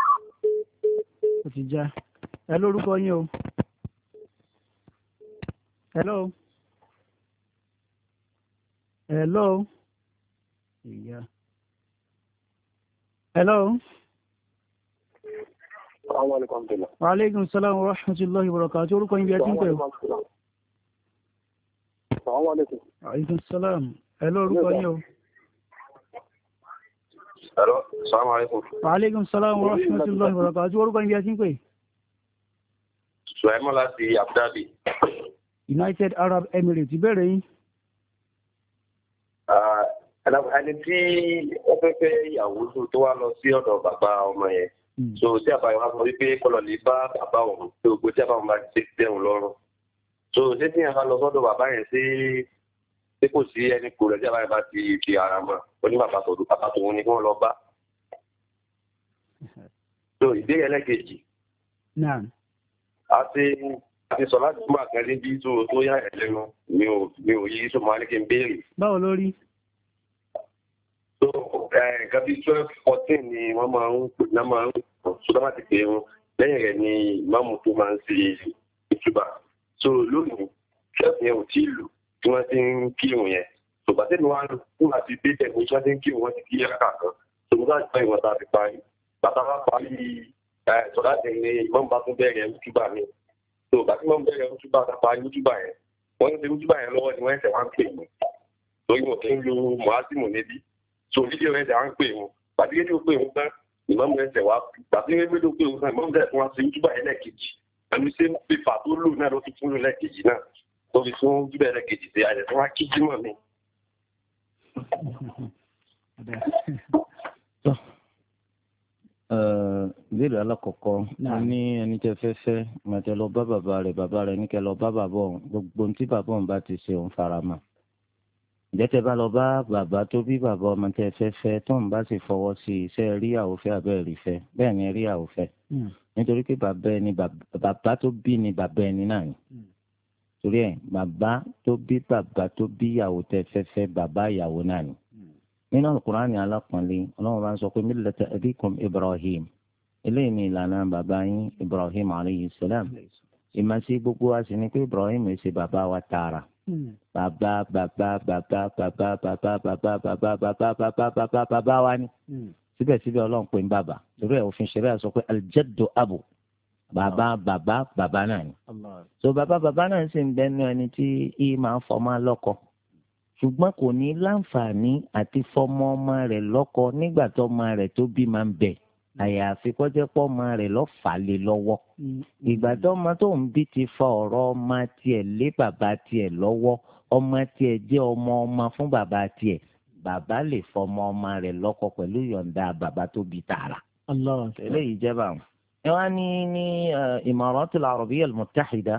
ó ti já ẹ lórúkọ yín o. hello. hello. yeah. hello. wa aleykum salaam wa rahmatulahi wa barakatuh orúkọ yín bí ẹ ti ń pè o. wa aleykum salaam hello orúkọ yín o. Hello, assalamu alaikum. Wa alaikum salam wa rahmatullahi wa barakatuh. Orúkọ yín bí ẹ ti ń pè. Suhaimo láti Abu Dhabi. United Arab Emirates ìbéèrè yín. Ẹni tí ó fẹ́ fẹ́ ìyàwó tó wá lọ sí ọ̀dọ̀ bàbá ọmọ yẹn. So tí àbá yẹn wá sọ wípé kọlọ̀ lè bá bàbá òun tó gbogbo tí àbá òun bá ti tẹ̀hún lọ́rùn. So ṣé tí yẹn bá lọ sọ́dọ̀ bàbá yẹn sí pé kò sí ẹni kò rẹ̀ tí àbá yẹn bá ti fi ara mọ́ oní bàbá tòun bàbá tòun ni kí wọ́n lọ bá. So ìbéèrè ẹlẹ́kejì. Naam. àti àti sọ láti fún àkàndé bí tó tó yá ẹ̀ lẹ́nu mi ò mi ò yí sọ máa ní kí n béèrè. báwo ló rí. so nǹkan bíi twelve fourteen ni wọ́n máa ń pè náà máa ń sọdọ́ láti pè wọn lẹ́yìn rẹ̀ ni ìmáàmù tó máa ń ṣe ìtúbà. so lónìí twelve yẹn ò tí ì lù tí wọ́n ti ń kírun yẹn. so bàtẹ́ mi wá fún àti bí tẹ̀kùn tí wọ́n ti ń kírun wọ́n ti kí yàrá kan. so mo sáà gbọ́ ìwọ̀n tá a ti parí. bàtà wá parí sọ̀rọ̀ àti ní ìmáàmù bá tún bẹ̀rẹ̀ ìtúbà mi. so bàtí wọ́n bẹ̀rẹ̀ ìtúbà tá a parí ìtúbà yẹn wọ́n ń ṣe ìtúbà yẹn lọ́wọ́ ni wọ́n ẹ̀sẹ̀ wá ń pè mí. torí mo ti ń lo mọ́ásìmù níbí. so fídíò ẹ̀sẹ̀ wá ń pè wọn. bàtí rédíò pè wọn tán ìmáàmù ẹ̀sẹ̀ wá bàtí rédíò pè wọn tán ìmáàmù ẹ̀sẹ̀ wá ṣe ìtúbà yẹn lẹ́ẹ̀kejì pẹ̀lú sí pépà tó lò náà ló fi tún lò lẹ́ẹ̀kejì náà tó fi tún bíbẹ̀ lẹ́ẹ̀kejì sí àyẹ̀ tó wá kí jímọ̀ mi. ìbéèrè alákọ̀ọ́kọ́ wọ́n ní ẹni tẹ́ fẹ́ fẹ́ màtẹ́ lọ bá bàbá rẹ̀ bàbá rẹ̀ ní kẹ́ lọ bá bàbá òun gbogbo ohun tí bàbá òun bá ti ṣe òun fara mọ́. ǹjẹ́ tẹ́ bá lọ bá bàbá tó bí bàbá ọmọ tẹ́ fẹ́ fẹ́ tóun bá sì fọwọ́ sí iṣẹ́ rí àwòfẹ́ abẹ́ rí fẹ́ bẹ́ẹ̀ ni rí àwòfẹ́ nítorí pé bàbá ẹni bàbá tó bí ni bàbá ẹni náà ni torí ẹ̀ bàbá tó bí bàbá tó bí ìyàwó tẹ́ fẹ́ fẹ́ bàbá ìyàwó náà ni. nínú Al-Qur'ani alápọ̀nlé ọlọ́run bá ń sọ pé millata abikum Ibrahim eléyìí ni ìlànà bàbá yín Ibrahim alayhi salam ìmọ̀sí gbogbo wa sì ni pé Ibrahim ẹ̀ ṣe bàbá wa tààrà bàbá bàbá bàbá bàbá bàbá bàbá bàbá bàbá bàbá bàbá bàbá wa ni síbẹ̀síbẹ̀ ọlọ́run pè ń bàbá torí ẹ̀ òfin ṣẹ̀ríà sọ pé al-jaddu abu bàbá bàbá bàbá náà ni so bàbá bàbá náà sì ń bẹnu ẹni tí í máa ń fọmọ lọ́kọ ṣùgbọ́n kò ní láǹfààní àti fọmọ ọmọ rẹ̀ lọ́kọ nígbà tó ọmọ rẹ̀ tó bí máa ń bẹ̀ àyàfi kọjá pọ̀ ọmọ rẹ̀ lọ́fà lé lọ́wọ́ ìgbà tó ọmọ tó ń bí ti fa ọ̀rọ̀ ọmọ tiẹ̀ lé bàbá tiẹ̀ lọ́wọ́ ọmọ tiẹ̀ jẹ́ ọmọ ọmọ fún bàbá tiẹ̀ bàbá lè fọmọ ọmọ rẹ̀ lọ́kọ pẹ̀lú yọ̀ǹda bàbá tó bí tààrà. eléyìí jẹ́ báwọn. ẹ wá ní ní Imaratul Arabiyya al-Muttahida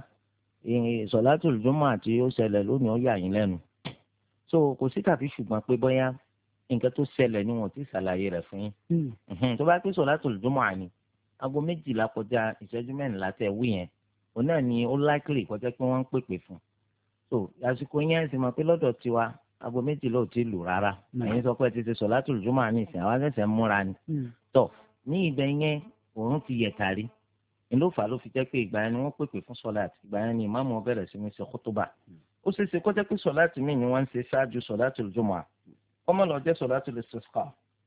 Salatul Jumu'ah àti ó ṣẹlẹ̀ lónìí ó yà yín lẹ́nu. so kò sí tàbí ṣùgbọ́n pé bóyá nǹkan tó ṣẹlẹ̀ ni wọ́n ti ṣàlàyé rẹ̀ fún yín. tó bá pé Salatul Jumu'ah ni aago méjìlá kọjá ìṣẹ́jú mẹ́rìnlá tẹ̀ wí yẹn òun náà ni ó likely kọjá pé wọ́n ń pèpè fún. so àsìkò yẹn sì mọ̀ pé lọ́dọ̀ tiwa aago méjìlá ò tí ì lù rárá ẹ̀yin sọ pé ẹ ti ṣe Salatul Jumu'ah ní ìsìn àwọn ẹ̀sẹ̀ ń múra ni. tọ̀ ní ibẹ̀ yẹn òun ti yẹ̀ tàrí ló fà ló fi jẹ́ pé ìgbà yẹn ni wọ́n pèpè fún sọ́láàtì ìgbà yẹn ni ìmáàmù bẹ̀rẹ̀ sí ní ṣe kútúbà. ó ṣeé ṣe kó jẹ́ pé sọ́láàtì míì ni wọ́n ń ṣe ṣáájú Salatul Jumu'ah kọ́mọ́ lọ jẹ́ Salatul Istisqa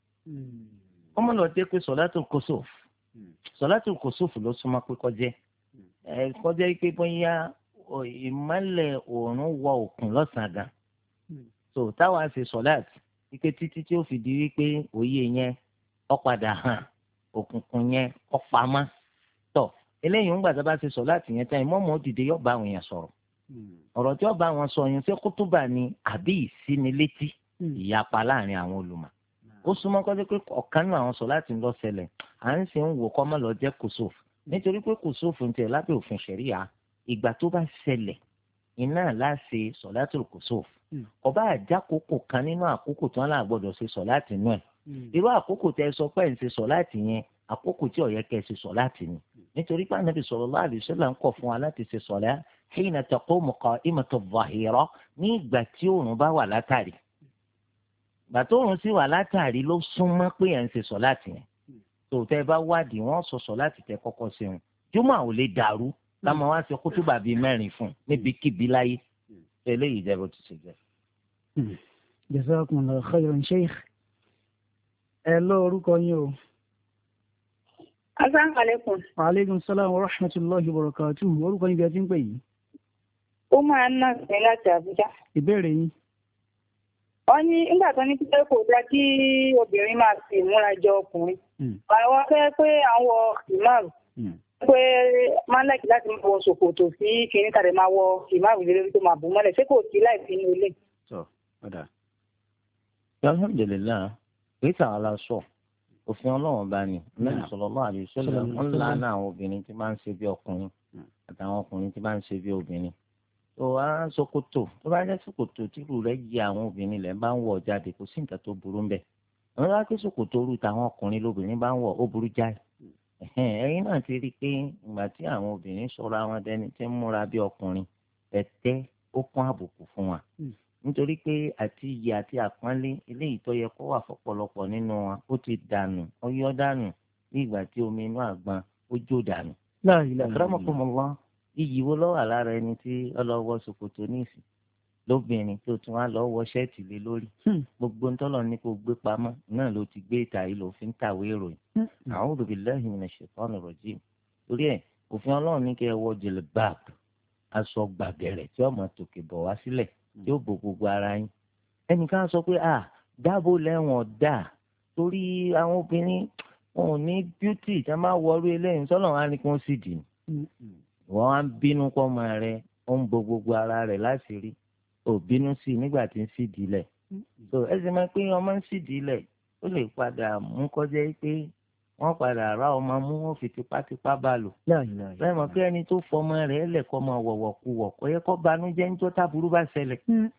kọ́mọ́ lọ jẹ́ pé Salatul Kusuf Salatul Kusuf ló súnmọ́ pé kọjẹ́ kọjẹ́ pé bóyá ìmọ̀lẹ̀ òòrùn wọ òkun lọ́sàn-án gan so táwa ṣe sọ́láàtì ike títí tí ó fi di wípé òye yẹn ó padà hàn òkùnkùn yẹn ó pamọ́ tọ̀ eléyìí ń gbà tá a bá ṣe sọ́láàtì yẹn tán ìmọ̀ọ́mọ́ òdìdé yóò bá àwọn èèyàn sọ̀rọ̀ ọ̀rọ̀ tí ó bá wọn sọ yẹn ṣé kútúbà ni àbí ìsínilétí ìyapa láàrin àwọn olùmọ̀ ó súnmọ́ kọ́jọ́ pé ọ̀kan náà àwọn sọ̀láàtì ń lọ ṣẹlẹ̀ à ń sì ń wò kọ́ mọ́ lọ jẹ́ kùsùf nítorí pé kùsùf ń tẹ̀ lábẹ́ òfin ṣẹ̀ríà ìgbà tó bá ṣẹlẹ̀ iná láṣẹ sọ̀láàtì kùsùf ọba àjákòókò kan nínú àkókò tí wọ́n là gbọ́dọ̀ ṣe sọ̀láàtì náà irú àkókò tẹ́ sọ pé ń ṣe sọ̀láàtì yẹn àkókò tí ó yẹ kẹ́ ṣe sọ̀láàtì ni nítorí pé Ànábì sallallahu alaihi wasallam ń kọ̀ fún wa láti ṣe sọ̀lá hina taqumu qa'imatu adh-dhahira ní ìgbà tí oòrùn bá wà látàrí gbàtọ́ òun sì wà látàrí ló súnmọ́ pé ẹ̀ ń ṣe sọ̀láàtì yẹn tó tẹ́ bá wádìí wọ́n sọ sọ̀láàtì tẹ́ kọ́kọ́ ṣe wọn jùmọ̀ ò lè dàrú láwọn wá ṣe kútúbà bíi mẹ́rin fún un níbikíbi láyé eléyìí jẹ́ bó ti ṣe jẹ́. Jazakumullahu khairan Sheikh ẹ lọ orúkọ yín o. Asalaamualeykum. Wa aleykum salaam wa rahmatulahi wa barakatuh orúkọ yín bí ẹ ti ń pè yìí. ó máa ń ná sí láti Àbújá. ìbéèrè yín. wọ́n ní nígbà tó ní pé kò dá kí obìnrin máa fi ìmúra jọ ọkùnrin. àwọn fẹ́ pé àwọn ìmáàrù pé máa ń lẹ́kì láti máa wọ ṣòkòtò sí kìíní tàbí máa wọ ìmáàrù lé lórí tó máa bù mọ́lẹ̀ ṣé kò sí láì fi inú ilé. alhamdulilayi èyí tàn án la sọ òfin ọlọ́run bá ní Ànábì sallallahu alaihi wasallam ń lànà àwọn obìnrin tí máa ń ṣe bí ọkùnrin àtàwọn ọkùnrin tí máa ń ṣe bí obìnrin. tó a ṣòkòtò tó bá jẹ́ ṣòkòtò tírú rẹ̀ yí àwọn obìnrin lẹ̀ bá ń wọ̀ jáde kò sí nǹkan tó burú ń bẹ̀. àwọn bá ké ṣòkòtò rú tàwọn ọkùnrin lóbìnrin bá ń wọ̀ ó burú jáì. ẹ̀yin náà ti rí i pé ìgbà tí àwọn obìnrin sọ̀rọ̀ àwọn dẹni tí ń múra bí ọkùnrin ẹ̀tẹ́ ó kún àbùkù fún wa. nítorí pé àti iyì àti àpọ́nlé eléyìí tó yẹ kó wà fọ́pọ̀lọpọ̀ nínú wọn ó ti dànù ó yọ dànù ní ìgbà tí omi inú àgbọn ó jó dànù. akramakumullah iyì wo ló wà lára ẹni tí ọlọ́wọ́ ṣòkòtò níìsì lóbìnrin tó tún wá lọ́ọ́ wọ ṣẹ́ẹ̀tì lé lórí gbogbo ntọ́lọ̀ ní kó gbé pamọ́ náà ló ti gbé ìta yìí ló fi ń tàwé ìròyìn. a'udhu billahi minash shaitani rajim torí ẹ̀ òfin ọlọ́run ní kí ẹ wọ jilbab aṣọ gbàgẹ̀rẹ̀ tí ọmọ tòkè bọ̀ wá sílẹ̀ yóò bo gbogbo ara yín. ẹnìkan sọ pé ah dáàbò lẹ́wọ̀n dà torí àwọn obìnrin wọn ò ní bíútì tí wọ́n máa wọrú eléyìí sọ́nà wọn á ní kí wọ́n sì dì ní. wọ́n á bínú pọ́ ọmọ rẹ̀ ó ń bo gbogbo ara rẹ̀ láti rí ò bínú sí i nígbà tí ń sídìí lẹ̀ so ẹ sì máa pé ọmọ ń sídìí lẹ̀ ó lè padà mú kọjá pé wọ́n padà rá ọmọ mú wọn fi tipátipá bá lò bẹ́ẹ̀ mọ̀ pé ẹni tó fọmọ rẹ̀ lẹ̀kọ́ máa wọ̀wọ̀ kú wọ̀ kọ́ yẹ kó banújẹ́ ń jọ́ táburú bá ṣẹlẹ̀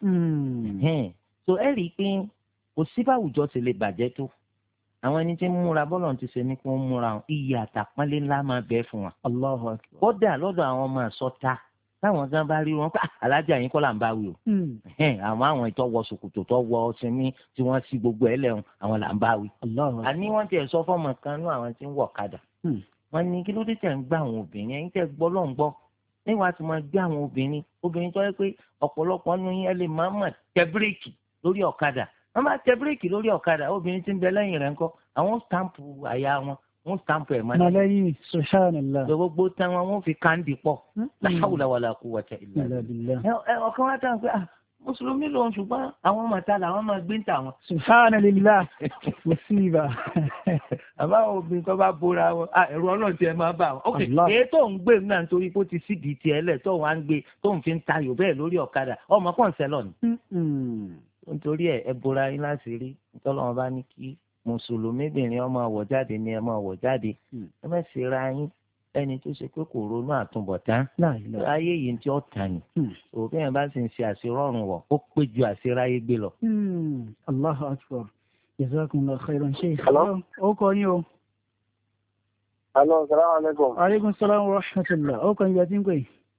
so ẹ rí i pé kò sí báwùjọ ti lè bàjẹ́ tó àwọn ẹni tí ń múra bọ́lọ̀ ti ṣe ní kí wọ́n múra iyì àtàpọ́nlé ńlá máa bẹ́ẹ̀ fún wa. Allahu Akbar. Kódà lọ́dọ̀ àwọn ọmọ àsọta táwọn gan bá rí wọn pé alájà yín kọ́ là ń bá wí o. àwọn àwọn ìtọ́wọ́ ṣòkòtò tó wọ sinmi tí wọ́n sí gbogbo ẹ̀ lẹ́hùn àwọn là ń bá wí. àní wọ́n tiẹ̀ sọ fọ́mọ kan ní àwọn tí ń wọ̀ kadà. wọ́n ní kí ló dé tẹ̀ ń gbá àwọn obìnrin ẹ̀yin tẹ̀ gbọ́ lọ́n gbọ́ níwọ̀n àti máa gbé àwọn obìnrin obìnrin tó yẹ pé ọ̀pọ̀lọpọ̀ nínú yín ẹ lè máa mọ̀ tẹ bíréèkì lórí ọ̀kadà wọ́n máa tẹ bíréèkì lórí ọ̀kadà obìnrin tí ń bẹ lẹ́yìn rẹ̀ ńkọ́ àwọn stampu àyà wọn wọ́n stampu ẹ̀ mọ́lẹ̀. mọ̀lẹ́yìn subhanallah. gbogbo tán wọn wọ́n fi káńdì pọ̀ la hawla wala quwwata illa billah. ọ̀kan wá tán pé mùsùlùmí lòun ṣùgbọ́n àwọn mọ̀ta làwọn máa gbé ń tà wọn. subhanallah musiba. àbá obìnrin tó bá bóra wọn ẹ̀rù ọlọ́run tiẹ̀ máa bá wọn. ok èyí tó ń gbé náà nítorí pé ó ti sídìí tiẹ̀ lẹ̀ tó wà ń gbé tó ń fi ń tayò bẹ́ẹ̀ lórí ọ̀kadà ọmọ pọ̀nsẹ́lọ̀ ni nítorí ẹ ẹ bora yín láti rí nítorí wọn bá ní kí mùsùlùmí bìnrin ọmọ àwọ̀ jáde ni ẹ máa wọ̀ jáde ẹ má ṣe ra yín ẹni tó ṣe pé kò ronú àtúbọ̀tán ayé yìí tí ó tàn ní òbí yẹn bá sì ń ṣe àṣírọ́rùn wọ̀ ó pé ju àṣíráyé gbé lọ. Allahu akbar jazakumullahu khairan sheikh. ó kọ yín o. alo salaam aleykum. aleykum salaam wa rahmatulah ó kọ yín bí a ti ń pè.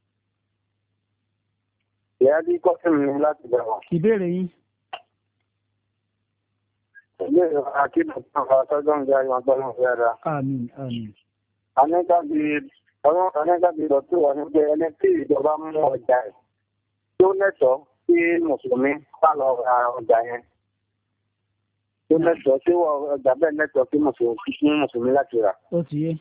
ìyá bí kọ́sìmù ní láti bẹ̀rẹ̀. ìbéèrè yín. ìbéèrè àkíyèsí àwọn àtọ́jọ́ ń jẹ́ àyàn gbọ́nà fẹ́ra. àmín àmín. anẹ́gàbí ọlọ́run anẹ́gàbí lọ sí wọn ní pé ẹni tí ìjọba mú ọjà ẹ̀ tó lẹ́tọ̀ọ́ sí mùsùlùmí bá lọ ra ọjà yẹn tó lẹ́tọ̀ọ́ sí ọjà bẹ́ẹ̀ lẹ́tọ̀ọ́ sí mùsùlùmí láti rà. ó ti yé.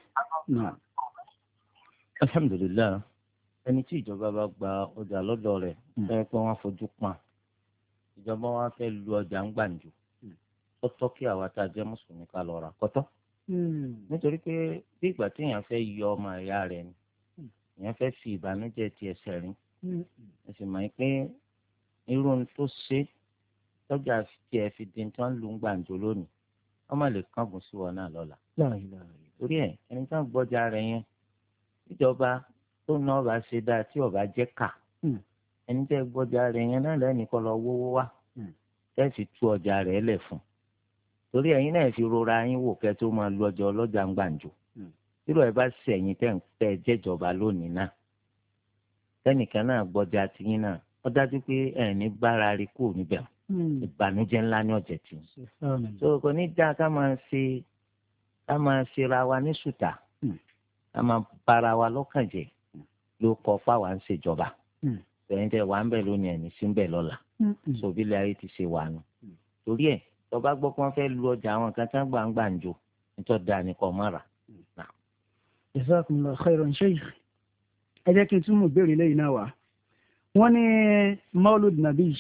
alhamdulilayi ẹni tí ìjọba bá gba ọjà lọ́dọ̀ rẹ̀ fẹ́ pé wọ́n fojú pọ́n ìjọba wa fẹ́ lu ọjà ń gbàǹjo ó tọ́ kí àwa tá a jẹ́ mùsùlùmí ká lọ rà kọ́tọ́ nítorí pé bí ìgbà tí èèyàn fẹ́ yọ ọmọ ìyá rẹ̀ ni èèyàn fẹ́ fi ìbànújẹ́ ti ẹsẹ̀ rìn ẹ sì mọ̀ pé irú ohun tó ṣe tọ́jà tí ẹ fi di tí wọ́n lu ń gbàǹjo lónìí wọ́n má lè kángun sí wọn náà lọ́la torí ẹ ẹni tí wọ́n gbọ́jà rẹ̀ yẹn ìjọba tó ná ọba ṣe dáa tí ọba jẹ́ kà ẹni tẹ́ gbọ́jà rẹ̀ yẹn náà lẹ́nu kọ́ lọ wówó wá tẹ́ sì tú ọjà rẹ̀ lẹ̀ fún torí ẹ̀yin náà fi rora yín wò kẹ́ tó máa lu ọjà ọlọ́jà ń gbàǹjo tírò ẹ bá ṣe ẹ̀yin tẹ́ ń tẹ́ jẹ́jọba lónìí náà tẹ́nìkan náà gbọ́jà tiyín náà ó dájú pé ẹ̀ ní bára rí kù níbẹ̀ ìbànújẹ́ ńlá ní ọ̀jẹ̀ tì í so kò ní dáa ká máa ṣe ká máa ṣera wa ní sùtà ká máa bára wa lọ́kàn jẹ́ ló kọ fáwa ń ṣèjọba tẹ̀yìn tẹ̀ wà ń bẹ̀ lónìí ẹ̀ ní sí ń bẹ̀ lọ́la sòbílẹ̀ ayé ti ṣe wà nù torí ẹ̀ tọba gbọ́ pé wọ́n fẹ́ lu ọjà àwọn kan tí wọ́n gbà ń gbàǹjo nítorí dáa ní kò mọ́ra. jazakumullahu khairan sheikh ẹ jẹ́ kí n tún mú ìbéèrè lẹ́yìn náà wá wọ́n ní maulud nabi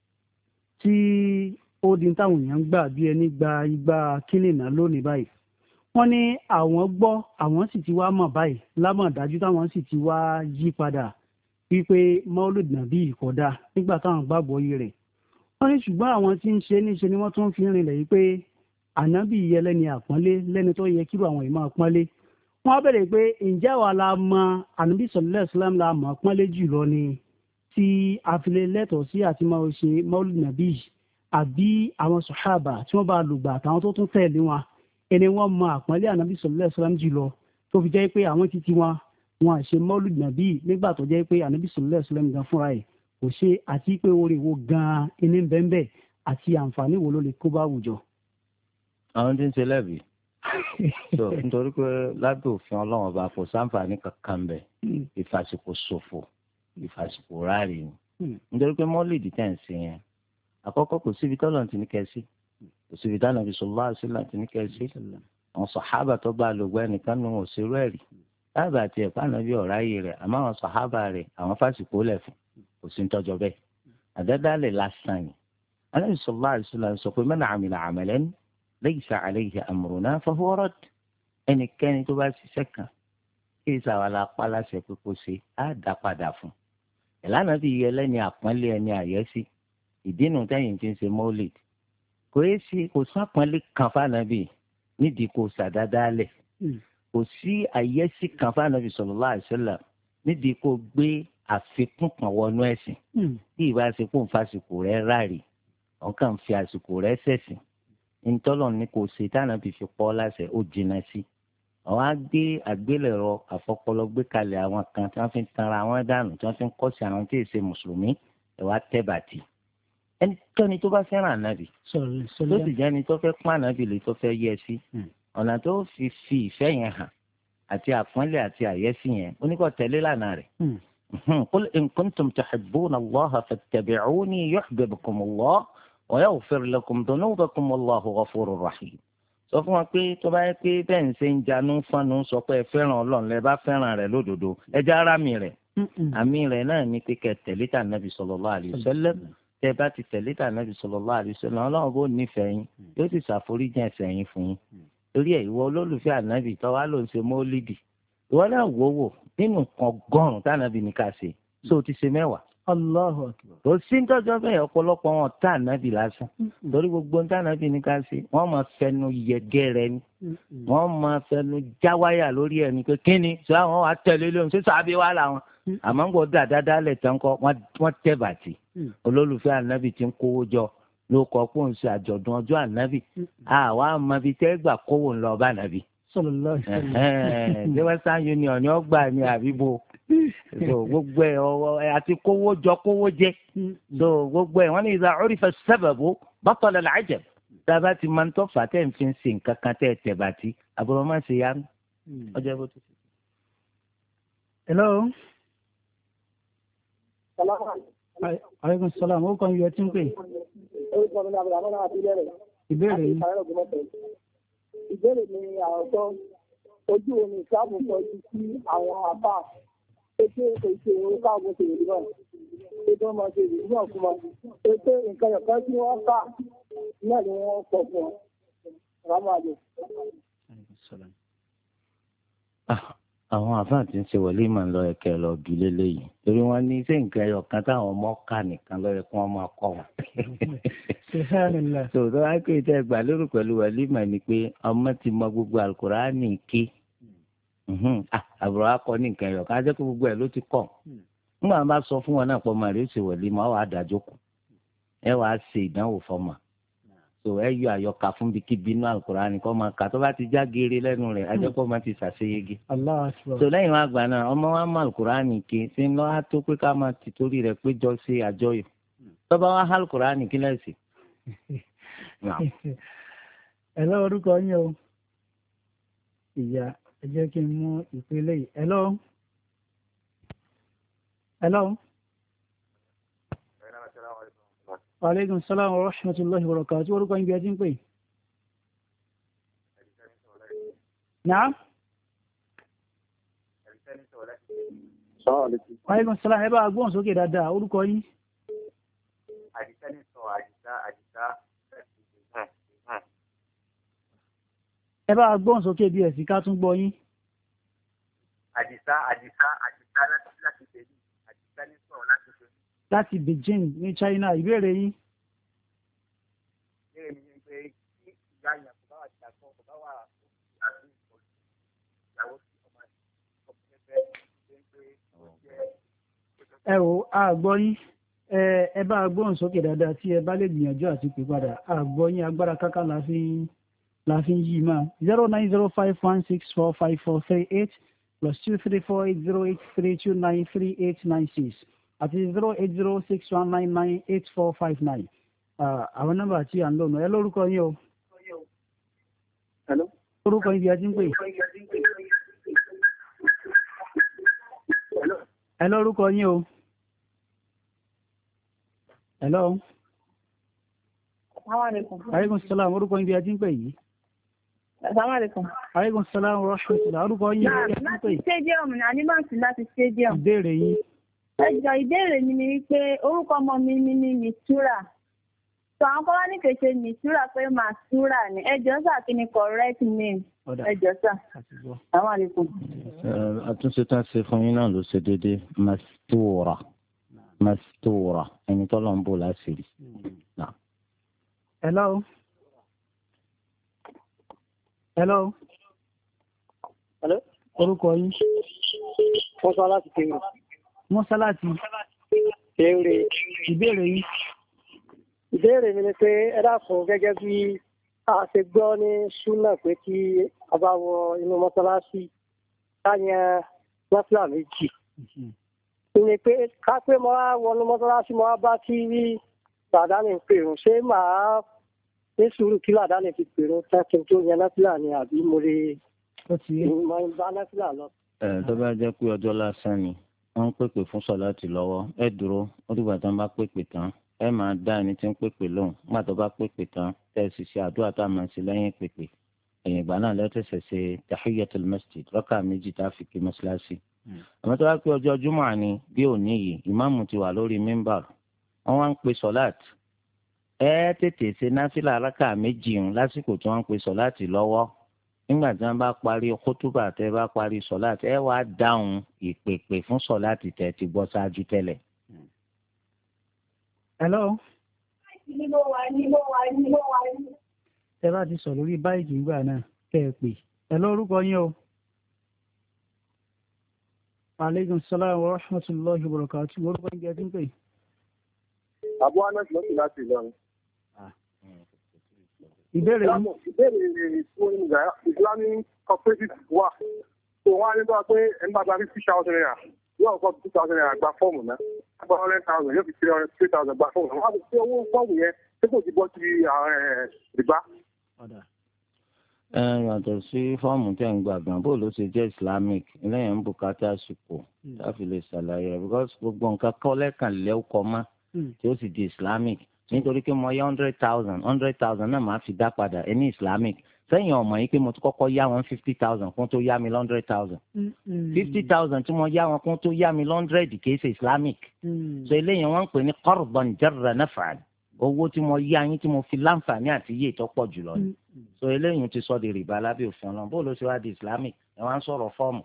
tí ó di táwọn èèyàn gbà bí ẹni gba igba kílìnà lónìí báyìí wọ́n ní àwọn gbọ́ àwọn sì ti wá mọ̀ báyìí lámọ̀dájú táwọn sì ti wá yí padà wípé maulud nabi kódà nígbà táwọn gbàgbọ́ yìí rẹ̀ wọ́n ní ṣùgbọ́n àwọn tí ń ṣe níṣe ni wọ́n tún fi rinlẹ̀ yìí pé ànábì yẹ lẹ́ni àpọ́nlé lẹ́ni tó yẹ kí àwọn ìmọ̀ àpọ́nlé wọ́n bẹ̀rẹ̀ pé ǹjẹ́ àwa la mọ ànábì sallallahu alaihi wasallam la mọ̀ àpọ́nlé jùlọ ni tí àfilẹ̀ lẹ́tọ̀ọ́ sí àti máa ṣe maulud nabi àbí àwọn sàhábà tí wọ́n bá lùgbà àtàwọn tó tún tẹ̀lé wọn ẹni wọ́n mọ àpọ́nlé ànábì sallallahu alaihi wasallam jùlọ tó fi jẹ́ pé àwọn títí wọn wọn àṣe maulud nabi nígbà tó jẹ́ pé ànábì sallallahu alaihi wasallam gan fúnra ẹ̀ kò ṣe àti pé orí wo gan-an ẹni bẹ́ẹ̀ àti àǹfààní wo ló lè kó bá àwùjọ. àwọn tí ń ṣe lẹ́bi so nítorí pé lábẹ́ òfin ọlọ́run ọba kò sáǹfààní kankan bẹ̀ ìfàsìkò ṣòfò ìfàsìkò ráàlì ni nítorí pé mọ́lìdì tẹ̀ ń ṣe yẹn àkọ́kọ́ kò síbi tọ́lọ̀ ti ní kẹ́sí kò síbi táwọn Ànábì sallallahu alaihi wasallam ti ní kẹ́sí àwọn sàhábà tó bá lògbà ẹnìkan nù òṣèrú ẹ̀rí láàbà àti ẹ̀pá Ànábì ọ̀ráyè rẹ̀ àmọ́ àwọn sàhábà rẹ̀ àwọn fásìkò lẹ̀ fún kò sí tọ́jọ́ bẹ́ẹ̀ àdádálẹ̀ lásán ni Ànábì sallallahu alaihi wasallam sọ pé man amila amalan laysa alayhi amruna fahuwa radd ẹnikẹ́ni tó bá ṣiṣẹ́ kan kí ìsàwálà pálásẹ̀ pé kó ṣe á dá padà fún un ìlànà bí iye ẹlẹ́ni àpọ́nlé ẹni àyẹ́sí ìdínú tẹ́yìn tí ń ṣe mọ́lẹ̀d kò é sí kò sápọ́nlé kan fànàbì nídìí kò sàdádálẹ̀ kò sí àyẹ́sí kan fànàbì sallallahu alaihi wasallam nídìí kò gbé àfikún kan wọnú ẹ̀sìn tí ìbá ṣe kó ń fa àsìkò rẹ̀ ráàrí ọ̀kan fi àsìkò rẹ̀ ṣẹ̀sìn ntọ́lọ̀ ní kò ṣe tànàbì fi pọ́ láṣẹ ó jìnnà sí àwọn á gbé àgbélẹ̀rọ àfọpọlọ gbé kalẹ̀ àwọn kan tí wọ́n fi ń tanra àwọn dànù tí wọ́n fi ń kọ́sí àwọn tí èsè mùsùlùmí ẹ̀ wá tẹ́ bàtì. ẹnikẹ́ni tó bá fẹ́ràn ànábì tó sì jẹ́ ẹni tó fẹ́ pọ́n ànábì lè tó fẹ́ yẹ sí ọ̀nà tó fi fi ìfẹ́ yẹn hàn àti àpọ́nlé àti àyẹ́sí yẹn oníkọ̀ tẹ̀lé lánàá rẹ̀. qul in kuntum tuhibbuna Allaha fattabi'uni yuhbibkumu Allah wa yaghfir lakum dhunubakum wallahu ghafurur rahim. sọ fún wa pé tó bá yẹ pé bẹ́ẹ̀ ń ṣe ń janú fanu sọ pé ẹ fẹ́ràn ọlọ́run lẹ bá fẹ́ràn rẹ̀ lódodo ẹ já ara mi rẹ̀ àmì rẹ̀ náà ní pé kẹ́ tẹ̀lé tà nàbì sallallahu alaihi wasallam tẹ́ bá ti tẹ̀lé tà nàbì sallallahu alaihi wasallam ọlọ́run bó nífẹ̀ẹ́ yín yóò ti ṣàforíjì ẹ̀ṣẹ̀ yín fún yín torí ẹ̀ ìwọ olólùfẹ́ ànábì tó wá ló ń ṣe mọ́lídì ìwọ náà wò wò nínú nǹkan ọgọ́rùn-ún tànàbì ní ká ṣe so ti ṣe mẹ́wàá. Allahu akbar. Kò sí ntọ́jọ́ bẹ́ẹ̀ ọ̀pọ̀lọpọ̀ wọn tá ànábì lásán. Torí gbogbo ntá ànábì ní ká ṣe, wọ́n máa fẹnu yẹgẹ́ rẹ ni. Wọ́n máa fẹnu jáwáyà lórí ẹni pé kíni ṣé àwọn wa tẹ̀lé lóhùn ṣé sàbí wà láwọn. Àmọ́ ń gbọ́ dáadáa lẹ̀ tán kọ́ wọ́n tẹ̀ bàtì. Olólùfẹ́ ànábì ti ń kówó jọ ló kọ́ pé òun ṣe àjọ̀dún ọjọ́ ànábì. Àwa máa fi tẹ́ gbà kówó ńlọ ọba ànábì. Ṣé Western Union ni ó gbà ní àbíbo? so gbogbo ẹ ọwọ àti kówó jọ kówó jẹ so gbogbo ẹ wọn ní ìdá urifa as-sababu batala al-ajab dábàá ti máa ń tọ́ fà tẹ́ ń fi ń ṣe nǹkan kan tẹ́ ẹ tẹ̀ bá ti àbúrò máa ṣe yá ọjọ́ bó ti. hello. aleykum salaam ó kàn yọ tí ń pè. ìbéèrè yìí. ìbéèrè mi àwọ̀tọ́ ojú omi ìsáàbù kọjú sí àwọn àbá ètò ètò orúkọ àwọn òṣèlú náà ètò ọmọ ṣe ìlú náà fún wa ètò nǹkan ẹ̀kọ́ tí wọ́n kà náà ni wọ́n sọ fún ọ rámàlú. àwọn àfáà tí ń ṣe wọlé ìmọ̀ lọ ẹ̀kẹ́ lọ bí lélẹ́yìí torí wọ́n ní ṣé nǹkan ẹyọ kan táwọn ọmọ kà nìkan lọ́yẹ kí wọ́n máa kọ́ wọn. tòótọ́ wá pé ìtẹ́ gbà lérò pẹ̀lú wọlé ìmọ̀ ni pé ọmọ ti mọ gbogbo Al-Kùránì ké àbúrò akọ ní nǹkan ẹyọ kan á jẹ́ kó gbogbo ẹ̀ ló ti kọ̀ nígbà wọn bá sọ fún wọn náà pọ̀ mọ́ àríwá ṣe wọlé ìmọ̀ àwọn àdájọ́ kù ẹ wàá ṣe ìdánwò fọmọ so ẹ yọ àyọkà fún bí kí bínú Al-Kùránì kọ́ máa kà tó bá ti já geere lẹ́nu rẹ̀ ajẹ́pọ̀ máa ti ṣàṣeyege. so lẹ́yìn wá gbà náà ọmọ wa máa Al-Kùránì ké ṣe ń lọ́ á tó pé ká máa ti torí rẹ̀ pé jọ ṣe àjọyọ̀ tó bá wá Al-Kùránì kí lẹ́sì. ẹ lọ orúkọ yín o ìyá ẹ jẹ́ kí n mú ìpele yìí. hello. hello. aleykum salaam wa rahmatulahi wa barakatuh orúkọ yín bí ẹ ti ń pè. naam. aleykum salaam ẹ bá a gbóhùn sókè dáadáa orúkọ yín. àdìsá ní sọ àdìsá àdìsá. ẹ bá a gbóhùn sókè bí ẹ sì ká tún gbọ́ yín. àdìsá àdìsá àdìsá láti láti bẹ̀rẹ̀ àdìsá ní sọ láti bẹ̀rẹ̀. láti Beijing ní China ìbéèrè yín. ìbéèrè mi ni pé kí ìyá yẹn kò bá wà jà kọ́ kò bá wà àti ìyàwó sí ọmọ àti ọmọ ẹgbẹ́ ṣe ń pé ó jẹ́. ẹ ò a gbọ́ yín ẹ bá a gbóhùn sókè dáadáa tí ẹ bá lè gbìyànjú àti pè padà a gbọ́ yín agbára káká la fi ń la fi ń yí máa zero nine zero five one six four five four three eight plus two three four eight zero eight three two nine three eight nine six àti zero eight zero six one nine nine eight four five nine àwọn nọ́mbà tí à ń lò nù ẹ lórúkọ yín o. orúkọ yín bí a ti ń pè. ẹ lórúkọ yín o. hello. aleykum salaam orúkọ yín bí a ti ń pè yìí. Assalamualaikum. Aleykum salaam wa rahmatullahi. Orúkọ yín bí a ti ń pè. láti stadium ní anímọ̀sí láti stadium. ìbéèrè yín. ẹjọ́ ìbéèrè mi ni wípé orúkọ ọmọ mi ni Mistura. So àwọn kan wá ní kèsè Misura pé Masura ni. Ẹ jọ̀ọ́ sà, kí ni correct name? Ẹ jọ̀ọ́ sà. Assalamu alaikum. Àtúnṣe tá a ṣe fún yín náà ló ṣe déédéé. Mastura. Mastura. Ẹni tọ́lọ̀ ń bò láṣìírí. Hello. Hello. Hello. Orúkọ yín. Wọ́n sọ láti kéwì. Wọ́n sọ láti kéwì. Ìbéèrè yín. Ìbéèrè mi ni pé ẹ dákun gẹ́gẹ́ bí a ṣe gbọ́ ní Súnà pé kí a bá wọ inú mọ́sálásí ká yan nọ́fìlà méjì. Ìní pé ká pé mo wá wọnú mọ́sálásí mo wá bá kí rí làdáni ń pèrún, ṣé màá ní sùúrù kí làdáni fi pèrún tán kí n tó yan nọ́fìlà ni àbí mo lè mọ bá nọ́fìlà lọ. Ẹ tó bá jẹ́ pé ọjọ́ lásán ni wọ́n ń pèpè fún sọ̀láàtì lọ́wọ́ ẹ dúró ó dìgbà tí wọ́n bá pèpè tán ẹ máa dá ẹni tí ń pèpè lóhùn nígbà tó bá pèpè tán tẹ́ ẹ sì ṣe àdúrà tá a máa ṣe lẹ́yìn pèpè ẹ̀yìn ìgbà náà lẹ́tẹ̀sẹ̀ ṣe tahiyatul masjid rọ́kà méjì tá a fi kí mọ́ṣáláṣí. àmọ́ tó bá pé ọjọ́ júmọ̀ ni bí òní yìí ìmáàmù ti wà lórí mímbà wọ́n wá ń pe sọ̀láàtì ẹ tètè ṣe náfìlà rọ́kà méjì ń lásìkò tí wọ́n ń pe sọ̀láàtì lọ́wọ́ nígbà tí wọ́n bá parí kótóbà tẹ́ bá parí sọ̀láàtì ẹ wá dáhùn ìpèpè fún sọ̀láàtì tẹ́ ti gbọ́ ṣáájú tẹ́lẹ̀. Hello. Ẹ bá ti sọ lórí báyìí nígbà náà kẹ́ ẹ pè. Ẹ lọ orúkọ yín o. Aleykum salaam wa rahmatulahi wa barakatuh. Orúkọ yín gẹ́gẹ́ tí ń pè. Abu Anas ló ti láti Ìlọrin. Ìbéèrè yín. Ìbéèrè fún Islamic cooperative wà. Tó wọ́n á ní bá pé ẹni bá gba fifty thousand naira yóò kọ́ two thousand naira gba fọ́ọ̀mù náà. Gba hundred thousand yóò fi three hundred three thousand gba fọ́ọ̀mù náà. Wọ́n á fi owó fọ́ọ̀mù yẹn tí kò ti bọ́ sí rìbá. Ẹ yàtọ̀ sí fọ́ọ̀mù tẹ̀ ń gbà gan bó ló ṣe jẹ́ Islamic lẹ́yìn ń bùkátà àsìkò láti lè ṣàlàyé rẹ̀ because gbogbo nǹkan kọ́ lẹ́kàn lẹ́ọ̀kọ́ má tí ó sì di Islamic nítorí pé mo yá hundred thousand hundred thousand náà máa fi dá padà ẹ ní Islamic sẹ́yìn ọmọ yìí pé mo ti kọ́kọ́ yá wọn fifty thousand kún tó yá mi hundred thousand fifty thousand tí mo yá wọn kún tó yá mi hundred kìí ṣe Islamic so eléyìí wọ́n ń pè ní qardan jarra naf'an owó tí mo yá yín tí mo fi láǹfààní àti iye tó pọ̀ jùlọ ni so eléyìí ti sọ di rìbá lábẹ́ òfin Ọlọ́run bó ló ṣe wá di Islamic ẹ wá ń sọ̀rọ̀ fọ́ọ̀mù.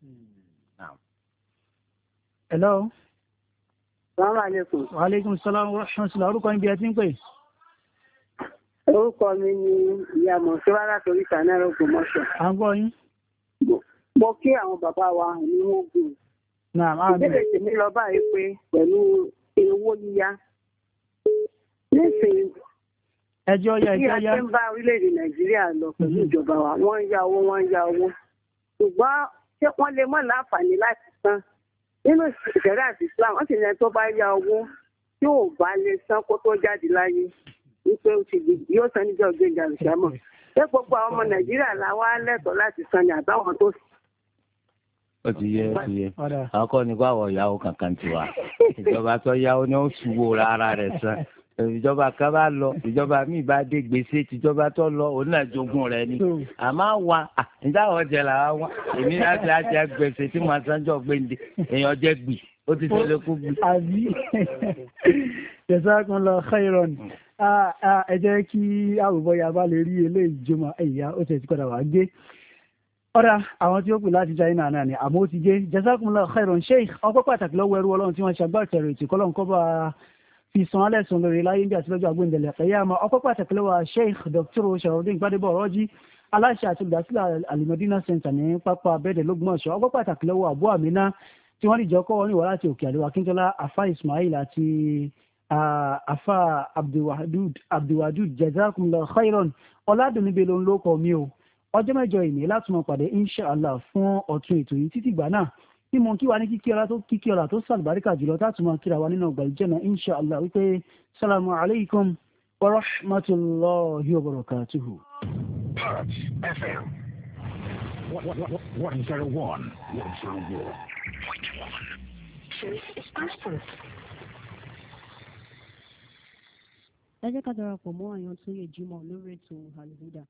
Hello. Assalamu alaikum. Wa alaikum salaam wa rahmatullah. Orúkọ yín bí ẹ ti ń pè. Orúkọ mi ni ìyá Mọ̀síwá látòrí Sànẹ́rà Ògbómọ̀ṣọ́. À ń gbọ́ yín. Mo kí àwọn bàbá wa ní wọ́n gùn. Ìbéèrè tèmi lọ báyìí pé pẹ̀lú owó yíyá. Nísìnyí, ẹjọ́ ya ẹjọ́ ya. Bí a ti ń bá orílẹ̀-èdè Nàìjíríà lọ pẹ̀lú ìjọba wa, wọ́n ń yá owó, wọ́n ń yá owó. Ṣùgbọ́n ṣé wọ́n lè mọ̀ láǹfààní láti san? Nínú ìṣẹ̀lẹ̀ àti Islam, wọ́n sì ní ẹni tó bá yá owó tí ò bá lè san kó tó jáde láyé. Wípé ó ti yóò san níjọ́ gbẹ̀ngà ìṣàmọ̀. Ṣé gbogbo àwọn ọmọ Nàìjíríà la wá lẹ́tọ̀ọ́ láti san ní àbáwọn tó sì? Ó ti yẹ ó ti yẹ àkọ́kọ́ ni báwọ̀ ìyàwó kankan ti wà ìjọba tó yáwó ni ó ṣùwò ara rẹ̀ san ìjọba kan bá lọ ìjọba míì bá dé gbèsè tìjọba tó lọ òun náà jogún rẹ̀ ni àmọ́ wa níta àwọn jẹ làwa wá èmi láti àjẹ gbèsè tí mo sanjọ gbèǹde èèyàn jẹ gbì ó ti ṣẹlẹ̀ kú gbì. àbí jazakumullahu khairan ẹ jẹ́ kí àwòbọ̀ yà bá lè rí eléyìí jọmọ ẹ̀yà ó ti ti padà wá gé ọ̀rá àwọn tí ó pè láti China náà ni àmọ́ ó ti gé jazakumullahu khairan sheikh ọpẹ́ pàtàkì lọ́wọ́ ẹrú ọlọ́run tí wọ́n ṣàgbàtẹ̀rẹ̀ ètò kọ́lọ́n kọ́ bá fi san alẹ́ sùn lórí láyé bí àti lọ́jọ́ àgbéǹdẹ̀lẹ̀ kẹyàmá ọpẹ́ pàtàkì lọ́wọ́ sheikh Doctor Sharafdeen Gbadebo Ọ̀rọ́jì aláṣẹ àti olùdásílẹ̀ Al-Madina Center ní pápá abẹ́ẹ̀dẹ̀ lọ́gbọ̀nsọ̀ ọpẹ́ pàtàkì lọ́wọ́ Abu Amina tí wọ́n dìjọ́ kọ́ wọn níwọ̀ láti òkè àdéhùn akíntọ́lá afa Ismail àti afa Abdulwadud jazakumullahu khairan ọ̀làdùnní bẹ́ẹ̀ ló ń lókọ̀ mi o ọjọ́ mẹ́jọ ìní láti mọ̀ pàdé inshallah fún ọ̀tún ètò yìí títí gbà náà tí mo kí wa ní kíkí ọlá tó kíkí ọlá tó sàlùbáríkà jùlọ táàtù máa kíra wa nínú ọgbà ìjẹ́nà inshallah wípé salamu alaykum wa rahmatulahi wa barakatuhu. Parrot F M one zero one point one. Ẹ jẹ́ ká darapọ̀ mọ́ àyàn tó yẹ jímọ̀ lórí ètò Al-Huda.